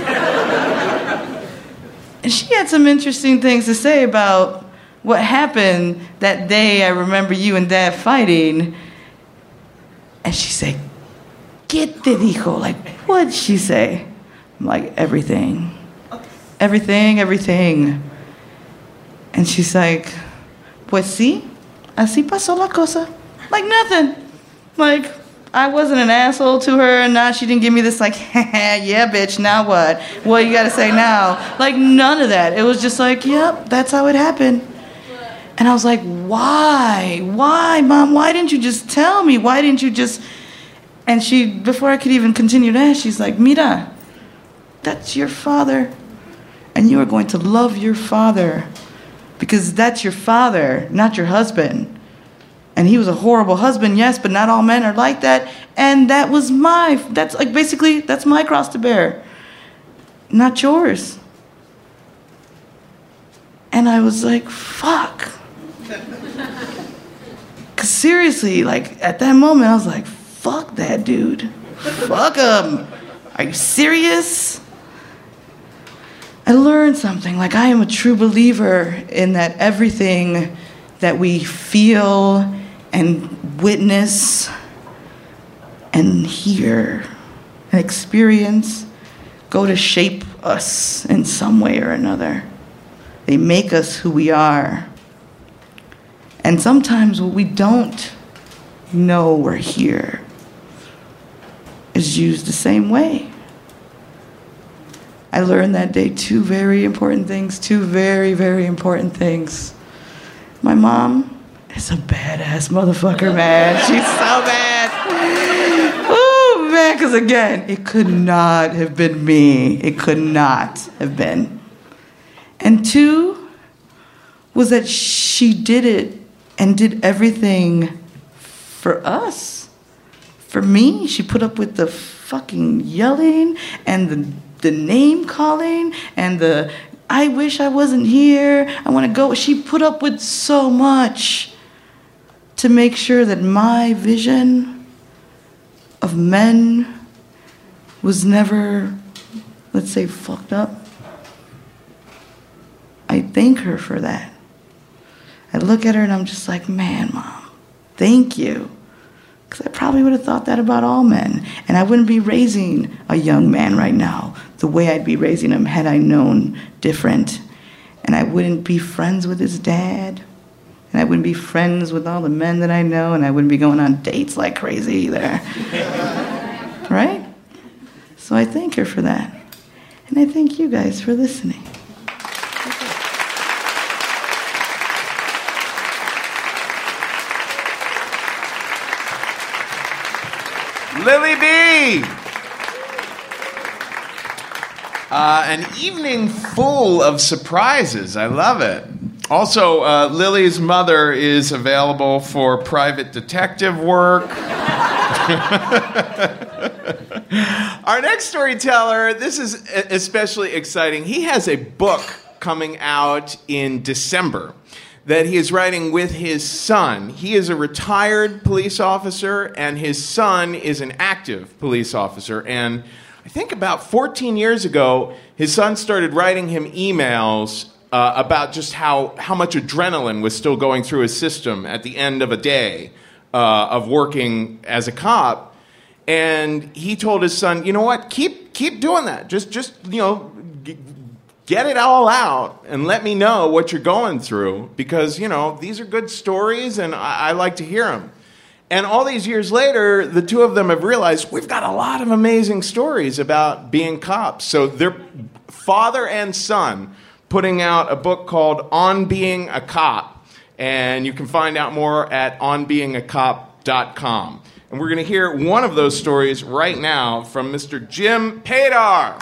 And she had some interesting things to say about what happened that day. I remember you and Dad fighting. And she said, ¿Qué te dijo? Like, what'd she say? I'm like, everything. Everything, everything. And she's like, pues sí, así pasó la cosa. Like nothing. Like, I wasn't an asshole to her, and now she didn't give me this like, yeah, bitch, now what? What you gotta say now? Like, none of that. It was just like, yep, that's how it happened. And I was like, why? Why, Mom? Why didn't you just tell me? Why didn't you just... And she, before I could even continue to ask, she's like, mira, that's your father, and you are going to love your father because that's your father, not your husband. And he was a horrible husband, yes, but not all men are like that. And that was my, that's like basically, that's my cross to bear, not yours. And I was like, fuck. Because seriously, like at that moment, I was like, fuck that dude. Fuck him. Are you serious? I learned something. Like, I am a true believer in that everything that we feel and witness and hear and experience go to shape us in some way or another. They make us who we are. And sometimes what we don't know or hear is used the same way. I learned that day two very important things, two very, very important things. My mom is a badass motherfucker, man. She's so bad. Oh, man, because again, it could not have been me. It could not have been. And two was that she did it and did everything for us. For me, she put up with the fucking yelling and the, the name calling and the, I wish I wasn't here, I want to go. She put up with so much to make sure that my vision of men was never, let's say, fucked up. I thank her for that. I look at her and I'm just like, man, Mom, thank you. Because I probably would have thought that about all men. And I wouldn't be raising a young man right now the way I'd be raising him had I known different. And I wouldn't be friends with his dad. And I wouldn't be friends with all the men that I know. And I wouldn't be going on dates like crazy either. Right? So I thank her for that. And I thank you guys for listening. Lily B! Uh, an evening full of surprises. I love it. Also, uh, Lily's mother is available for private detective work. Our next storyteller, this is especially exciting. He has a book coming out in December that he is writing with his son. He is a retired police officer, and his son is an active police officer. And I think about fourteen years ago, his son started writing him emails uh, about just how, how much adrenaline was still going through his system at the end of a day uh, of working as a cop. And he told his son, you know what, keep keep doing that. Just, just you know, g- get it all out and let me know what you're going through, because, you know, these are good stories and I, I like to hear them. And all these years later, the two of them have realized we've got a lot of amazing stories about being cops. So they're father and son putting out a book called On Being a Cop. And you can find out more at on being a cop dot com. And we're going to hear one of those stories right now from Mister Jim Padar.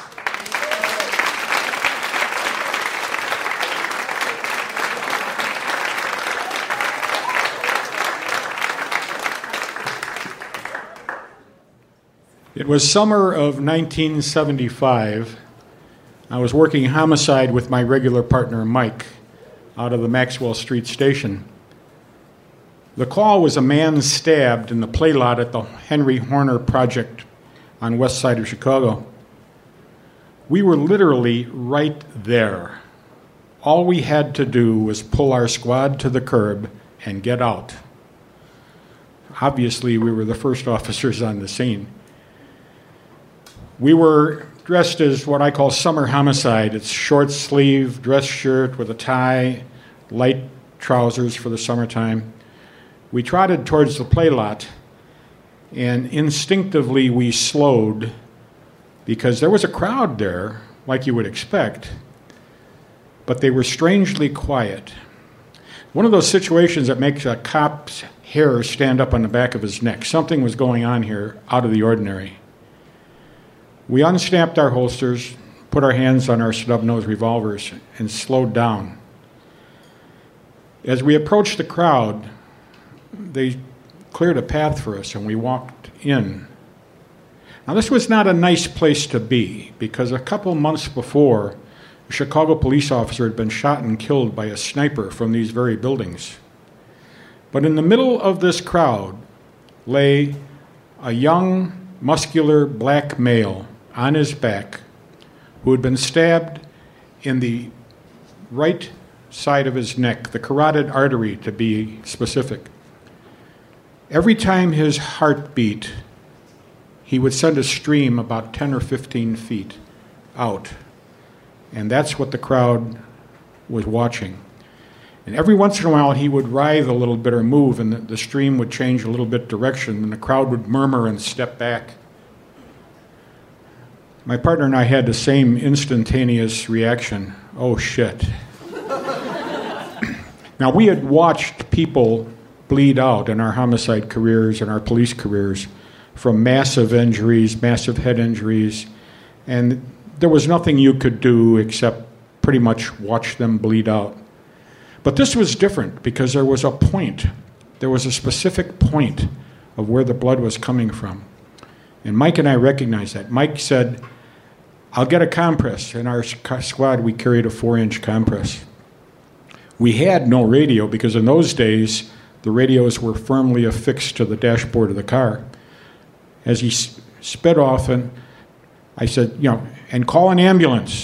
It was summer of nineteen seventy-five. I was working homicide with my regular partner, Mike, out of the Maxwell Street station. The call was a man stabbed in the play lot at the Henry Horner Project on west side of Chicago. We were literally right there. All we had to do was pull our squad to the curb and get out. Obviously, we were the first officers on the scene. We were dressed as what I call summer homicide. It's short sleeve dress shirt with a tie, light trousers for the summertime. We trotted towards the play lot, and instinctively we slowed because there was a crowd there, like you would expect, but they were strangely quiet. One of those situations that makes a cop's hair stand up on the back of his neck. Something was going on here out of the ordinary. We unsnapped our holsters, put our hands on our snub-nosed revolvers, and slowed down. As we approached the crowd, they cleared a path for us, and we walked in. Now, this was not a nice place to be, because a couple months before, a Chicago police officer had been shot and killed by a sniper from these very buildings. But in the middle of this crowd lay a young, muscular black male on his back who had been stabbed in the right side of his neck, the carotid artery to be specific. Every time his heart beat, he would send a stream about ten or fifteen feet out. And that's what the crowd was watching. And every once in a while, he would writhe a little bit or move, and the, the stream would change a little bit direction, and the crowd would murmur and step back. My partner and I had the same instantaneous reaction. Oh, shit. Now, we had watched people bleed out in our homicide careers and our police careers from massive injuries, massive head injuries, and there was nothing you could do except pretty much watch them bleed out. But this was different because there was a point. There was a specific point of where the blood was coming from. And Mike and I recognized that. Mike said, I'll get a compress. In our squad, we carried a four-inch compress. We had no radio because in those days, the radios were firmly affixed to the dashboard of the car. As he sped off, and I said, you know, and call an ambulance.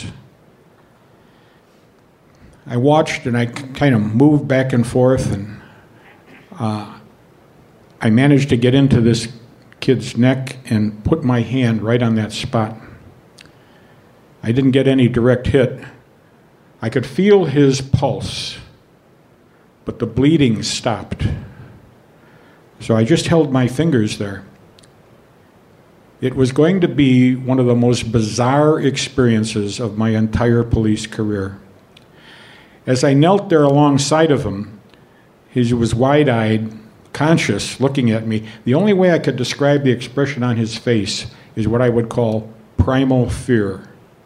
I watched, and I kind of moved back and forth, and uh, I managed to get into this kid's neck and put my hand right on that spot. I didn't get any direct hit. I could feel his pulse, but the bleeding stopped. So I just held my fingers there. It was going to be one of the most bizarre experiences of my entire police career. As I knelt there alongside of him, he was wide-eyed, conscious, looking at me. The only way I could describe the expression on his face is what I would call primal fear.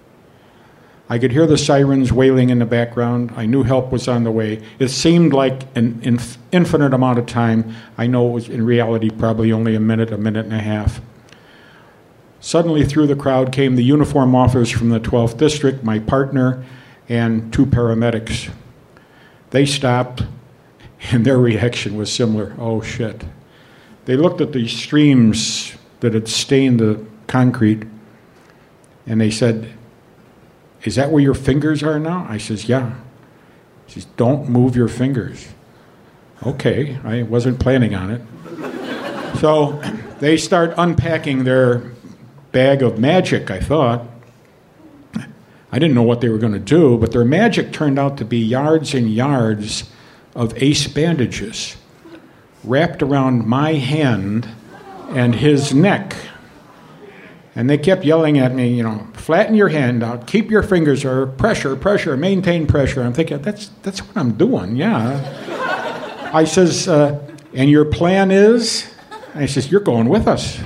I could hear the sirens wailing in the background. I knew help was on the way. It seemed like an inf- infinite amount of time. I know it was in reality probably only a minute, a minute and a half. Suddenly through the crowd came the uniform officers from the twelfth District, my partner, and two paramedics. They stopped, and their reaction was similar. Oh, shit. They looked at the streams that had stained the concrete, and they said, is that where your fingers are now? I says, yeah. She says, don't move your fingers. Okay, I wasn't planning on it. So they start unpacking their bag of magic, I thought. I didn't know what they were going to do, but their magic turned out to be yards and yards of ace bandages wrapped around my hand and his neck. And they kept yelling at me, you know, flatten your hand out, keep your fingers, or pressure, pressure, maintain pressure. I'm thinking, that's that's what I'm doing, yeah. I says, uh, and your plan is? And he says, you're going with us.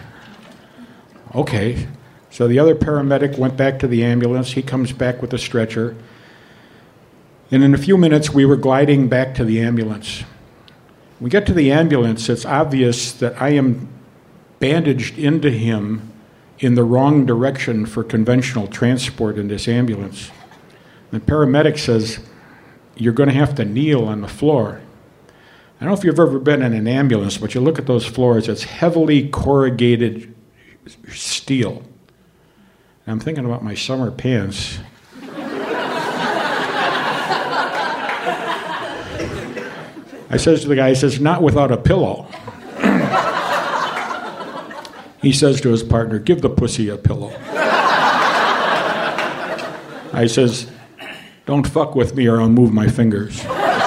Okay. So the other paramedic went back to the ambulance. He comes back with a stretcher. And in a few minutes, we were gliding back to the ambulance. We get to the ambulance, it's obvious that I am bandaged into him in the wrong direction for conventional transport in this ambulance. The paramedic says, you're going to have to kneel on the floor. I don't know if you've ever been in an ambulance, but you look at those floors, it's heavily corrugated steel. And I'm thinking about my summer pants. I says to the guy, he says, not without a pillow. He says to his partner, give the pussy a pillow. I says, don't fuck with me or I'll move my fingers.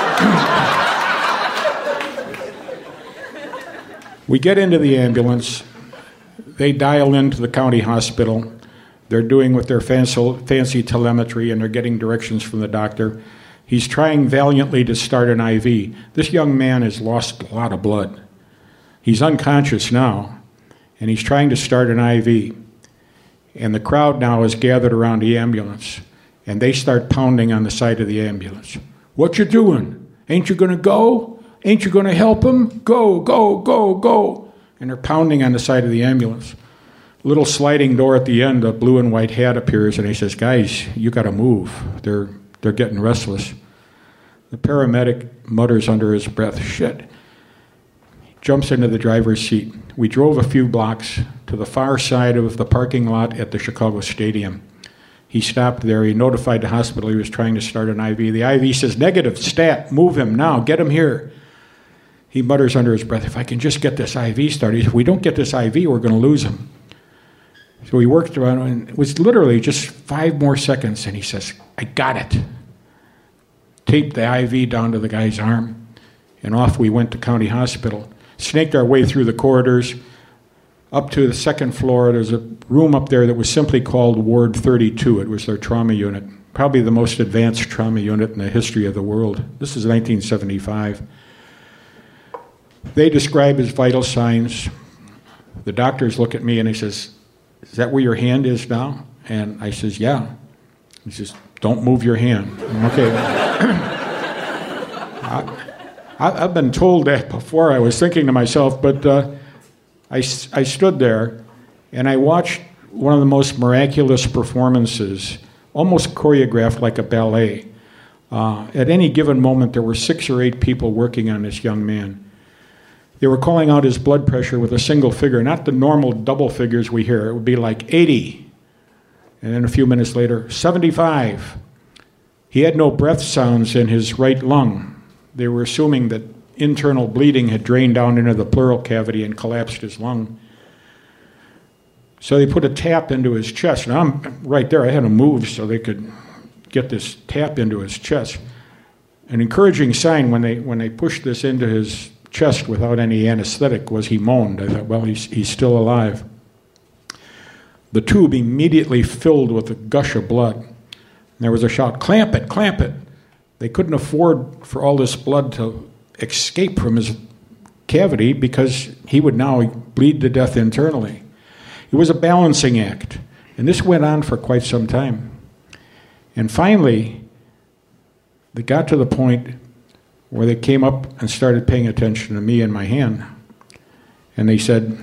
We get into the ambulance. They dial into the county hospital. They're doing with their fancy, fancy telemetry, and they're getting directions from the doctor. He's trying valiantly to start an I V. This young man has lost a lot of blood. He's unconscious now. And he's trying to start an I V. And the crowd now is gathered around the ambulance. And they start pounding on the side of the ambulance. What you doing? Ain't you going to go? Ain't you going to help him? Go, go, go, go. And they're pounding on the side of the ambulance. Little sliding door at the end, a blue and white hat appears, and he says, guys, you got to move. They're, they're getting restless. The paramedic mutters under his breath, shit. Jumps into the driver's seat. We drove a few blocks to the far side of the parking lot at the Chicago Stadium. He stopped there. He notified the hospital he was trying to start an I V. The I V says, negative, stat, move him now, get him here. He mutters under his breath, if I can just get this I V started. If we don't get this I V, we're going to lose him. So he worked around, and it was literally just five more seconds, and he says, I got it. Taped the I V down to the guy's arm, and off we went to County Hospital. Snaked our way through the corridors up to the second floor. There's a room up there that was simply called Ward thirty-two. It was their trauma unit. probably the most advanced trauma unit in the history of the world. This is nineteen seventy-five. They describe his vital signs. The doctors look at me and he says, "Is that where your hand is now?" And I says, "Yeah." He says, "Don't move your hand." I'm, okay. I, I've been told that before. I was thinking to myself, but uh, I, I stood there and I watched one of the most miraculous performances, almost choreographed like a ballet. Uh, at any given moment, there were six or eight people working on this young man. They were calling out his blood pressure with a single figure, not the normal double figures we hear. It would be like eighty. And then a few minutes later, seventy-five. He had no breath sounds in his right lung. They were assuming that internal bleeding had drained down into the pleural cavity and collapsed his lung. So they put a tap into his chest. And I'm right there. I had to move so they could get this tap into his chest. An encouraging sign when they when they pushed this into his chest without any anesthetic was he moaned. I thought, well, he's, he's still alive. The tube immediately filled with a gush of blood. And there was a shout, "Clamp it, clamp it." They couldn't afford for all this blood to escape from his cavity because he would now bleed to death internally. It was a balancing act, and this went on for quite some time. And finally, they got to the point where they came up and started paying attention to me and my hand. And they said,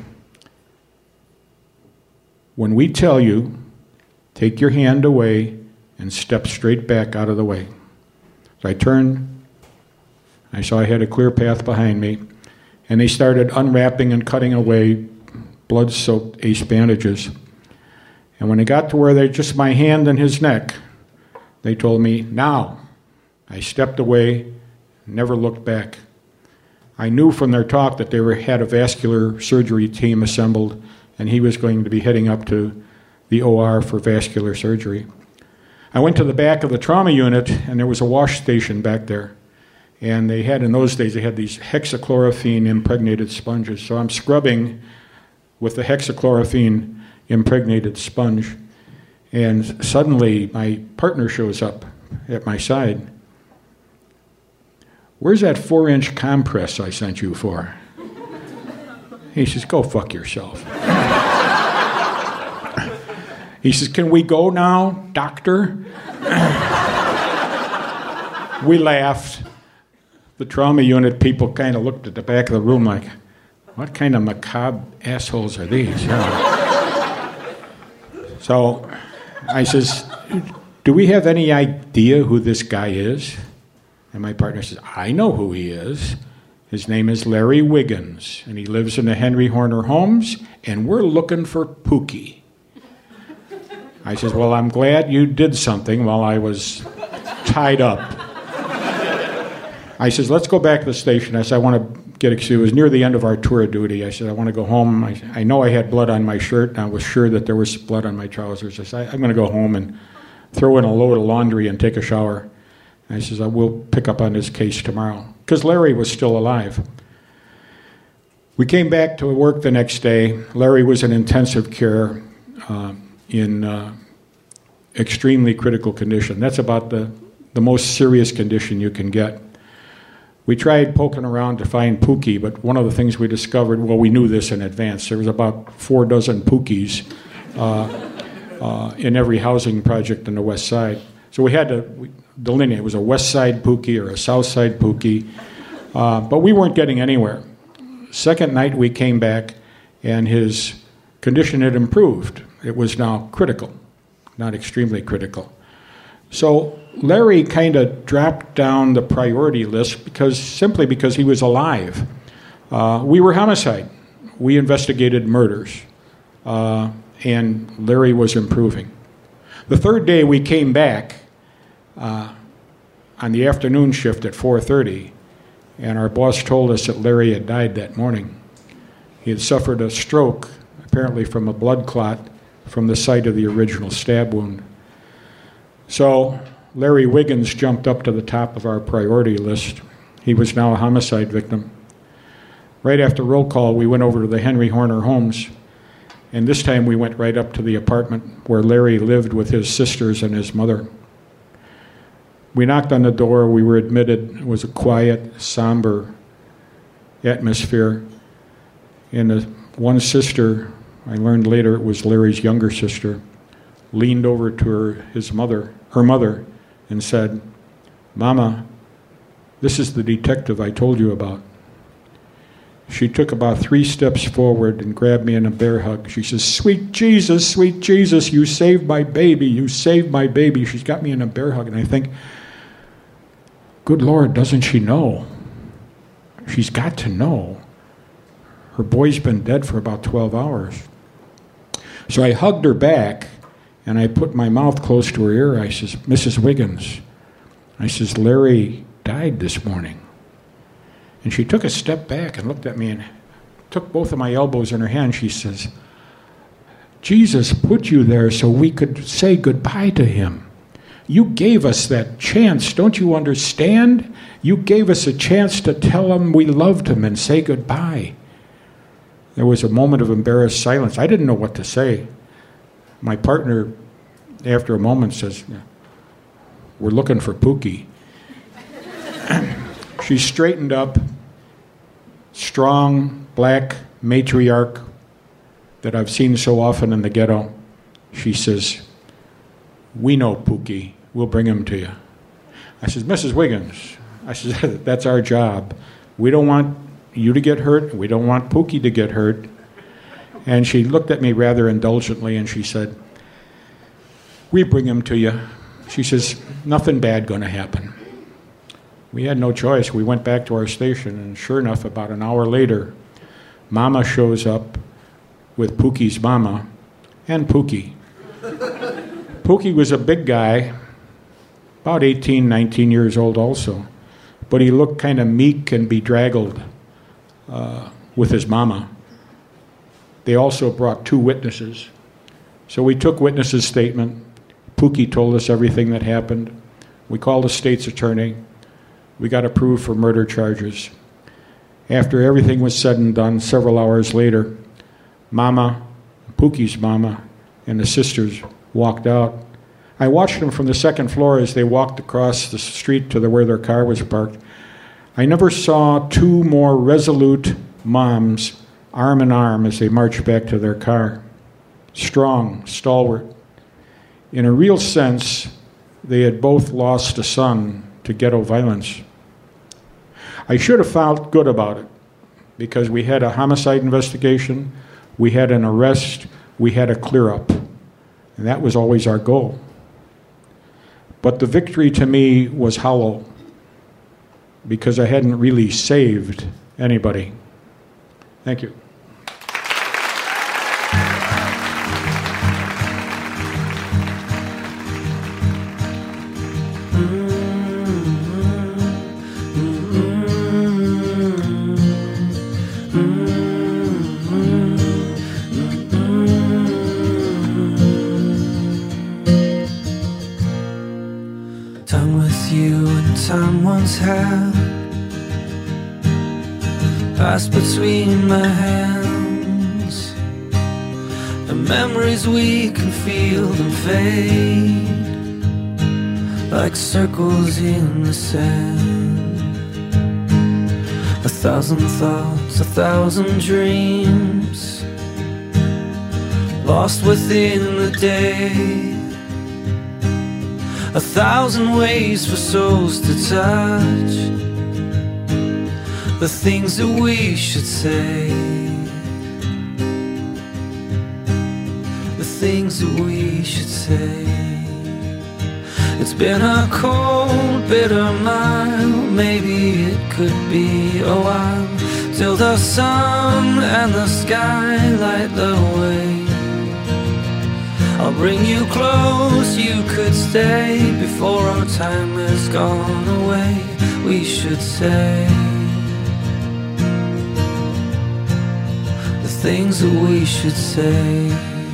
"When we tell you, take your hand away and step straight back out of the way." So I turned, I saw I had a clear path behind me, and they started unwrapping and cutting away blood-soaked ace bandages. And when it got to where they just my hand and his neck, they told me, "Now." I stepped away, never looked back. I knew from their talk that they were, had a vascular surgery team assembled, and he was going to be heading up to the O R for vascular surgery. I went to the back of the trauma unit, and there was a wash station back there. And they had, in those days, they had these hexachlorophene impregnated sponges. So I'm scrubbing with the hexachlorophene impregnated sponge. And suddenly, my partner shows up at my side. "Where's that four-inch compress I sent you for?" He says, "Go fuck yourself." He says, "Can we go now, doctor?" We laughed. The trauma unit people kind of looked at the back of the room like, what kind of macabre assholes are these? Yeah. So I says, "Do we have any idea who this guy is?" And my partner says, "I know who he is. His name is Larry Wiggins, and he lives in the Henry Horner Homes, and we're looking for Pookie." I says, "Well, I'm glad you did something while I was tied up." I says, "Let's go back to the station." I said, "I want to get excused." It was near the end of our tour of duty. I said, "I want to go home. I, I know I had blood on my shirt, and I was sure that there was blood on my trousers." I said, "I'm going to go home and throw in a load of laundry and take a shower." I says, "I will pick up on this case tomorrow." Because Larry was still alive. We came back to work the next day. Larry was in intensive care uh, in uh, extremely critical condition. That's about the, the most serious condition you can get. We tried poking around to find Pookie, but one of the things we discovered, well, we knew this in advance, there was about four dozen Pookies uh, uh, in every housing project in the West Side. So we had to we delineate. It was a West Side Pookie or a South Side Pookie, uh, but we weren't getting anywhere. Second night we came back, and his condition had improved. It was now critical, not extremely critical. So Larry kind of dropped down the priority list because simply because he was alive. Uh, we were homicide. We investigated murders, uh, and Larry was improving. The third day we came back uh, on the afternoon shift at four thirty, and our boss told us that Larry had died that morning. He had suffered a stroke, apparently from a blood clot from the site of the original stab wound. So Larry Wiggins jumped up to the top of our priority list. He was now a homicide victim. Right after roll call, we went over to the Henry Horner Homes, and this time we went right up to the apartment where Larry lived with his sisters and his mother. we knocked on the door. We were admitted. It was a quiet, somber atmosphere. And the one sister, I learned later it was Larry's younger sister, leaned over to her, his mother, her mother, and said, "Mama, this is the detective I told you about." She took about three steps forward and grabbed me in a bear hug. She says, "Sweet Jesus, sweet Jesus, you saved my baby, you saved my baby." She's got me in a bear hug, and I think, good Lord, doesn't she know? She's got to know. Her boy's been dead for about twelve hours. So I hugged her back, and I put my mouth close to her ear. I says, "Missus Wiggins," I says, "Larry died this morning." And she took a step back and looked at me and took both of my elbows in her hand. She says, "Jesus put you there so we could say goodbye to him. You gave us that chance, don't you understand? You gave us a chance to tell him we loved him and say goodbye." There was a moment of embarrassed silence. I didn't know what to say. My partner, after a moment, says, "We're looking for Pookie." She straightened up, strong, black matriarch that I've seen so often in the ghetto. She says, "We know Pookie. We'll bring him to you." I says, "Missus Wiggins," I says, "that's our job. We don't want you to get hurt. We don't want Pookie to get hurt." And she looked at me rather indulgently and she said, "We bring him to you." She says, "Nothing bad going to happen." We had no choice. We went back to our station, and sure enough, about an hour later, Mama shows up with Pookie's mama and Pookie. Pookie was a big guy, about eighteen, nineteen years old also, but he looked kind of meek and bedraggled uh, with his mama. They also brought two witnesses. So we took witnesses' statement. Pookie told us everything that happened. We called the state's attorney. We got approved for murder charges. After everything was said and done, several hours later, Mama, Pookie's mama, and the sisters walked out. I watched them from the second floor as they walked across the street to the, where their car was parked. I never saw two more resolute moms arm in arm as they marched back to their car. Strong, stalwart. In a real sense, they had both lost a son to ghetto violence. I should have felt good about it because we had a homicide investigation, we had an arrest, we had a clear up, and that was always our goal. But the victory to me was hollow because I hadn't really saved anybody. Thank you. Time once had passed between my hands, and memories we can feel them fade like circles in the sand. A thousand thoughts, a thousand dreams lost within the day. A thousand ways for souls to touch the things that we should say, the things that we should say. It's been a cold, bitter mile, maybe it could be a while till the sun and the sky light the way. I'll bring you close, you could stay before our time has gone away. We should say the things that we should say.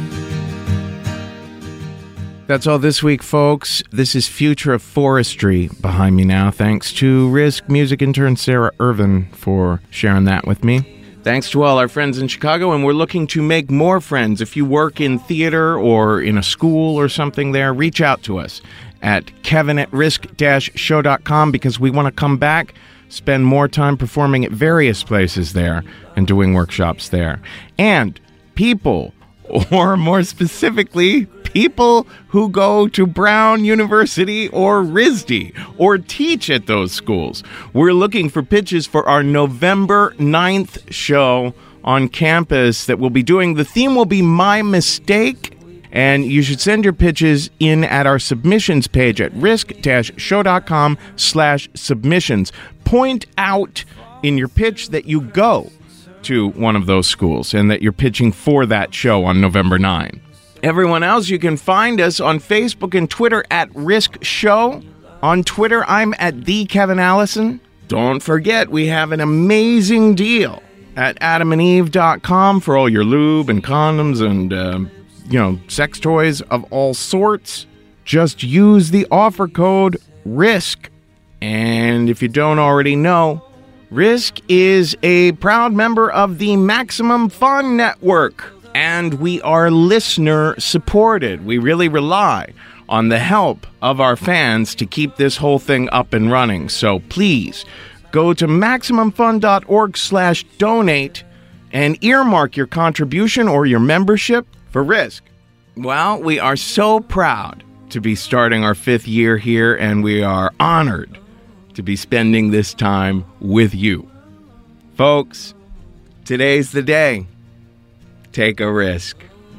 That's all this week, folks. This is Future of Forestry behind me now. Thanks to Risk music intern Sarah Irvin for sharing that with me. Thanks to all our friends in Chicago, and we're looking to make more friends. If you work in theater or in a school or something there, reach out to us at kevin at risk dash show dot com because we want to come back, spend more time performing at various places there and doing workshops there. And people, or more specifically, people who go to Brown University or R I S D or teach at those schools. We're looking for pitches for our November ninth show on campus that we'll be doing. The theme will be My Mistake, and you should send your pitches in at our submissions page at risk dash show dot com slash submissions. Point out in your pitch that you go to one of those schools and that you're pitching for that show on November ninth. Everyone else, you can find us on Facebook and Twitter at Risk Show. On Twitter, I'm at the Kevin Allison. Don't forget, we have an amazing deal at adam and eve dot com for all your lube and condoms and, uh, you know, sex toys of all sorts. Just use the offer code RISK. And if you don't already know, Risk is a proud member of the Maximum Fun Network. And we are listener-supported. We really rely on the help of our fans to keep this whole thing up and running. So please, go to maximum fun dot org slash donate and earmark your contribution or your membership for Risk. Well, we are so proud to be starting our fifth year here, and we are honored to be spending this time with you. Folks, today's the day. Take a risk.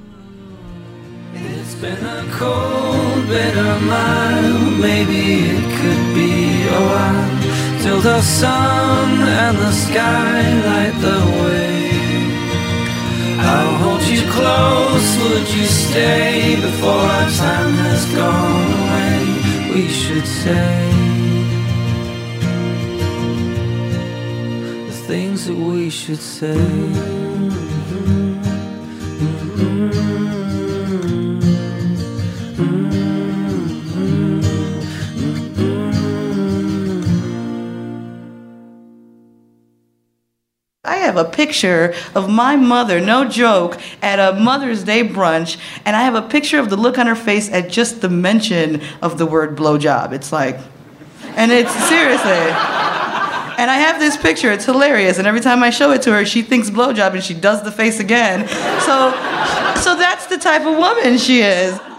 It's been a cold, bitter mile. Maybe it could be a while till the sun and the sky light the way. I'll hold you close. Would you stay before our time has gone away? We should say the things that we should say. I have a picture of my mother, no joke, at a Mother's Day brunch, and I have a picture of the look on her face at just the mention of the word blowjob. It's like, and it's seriously. And I have this picture, it's hilarious, and every time I show it to her, she thinks blowjob and she does the face again. So, so that's the type of woman she is.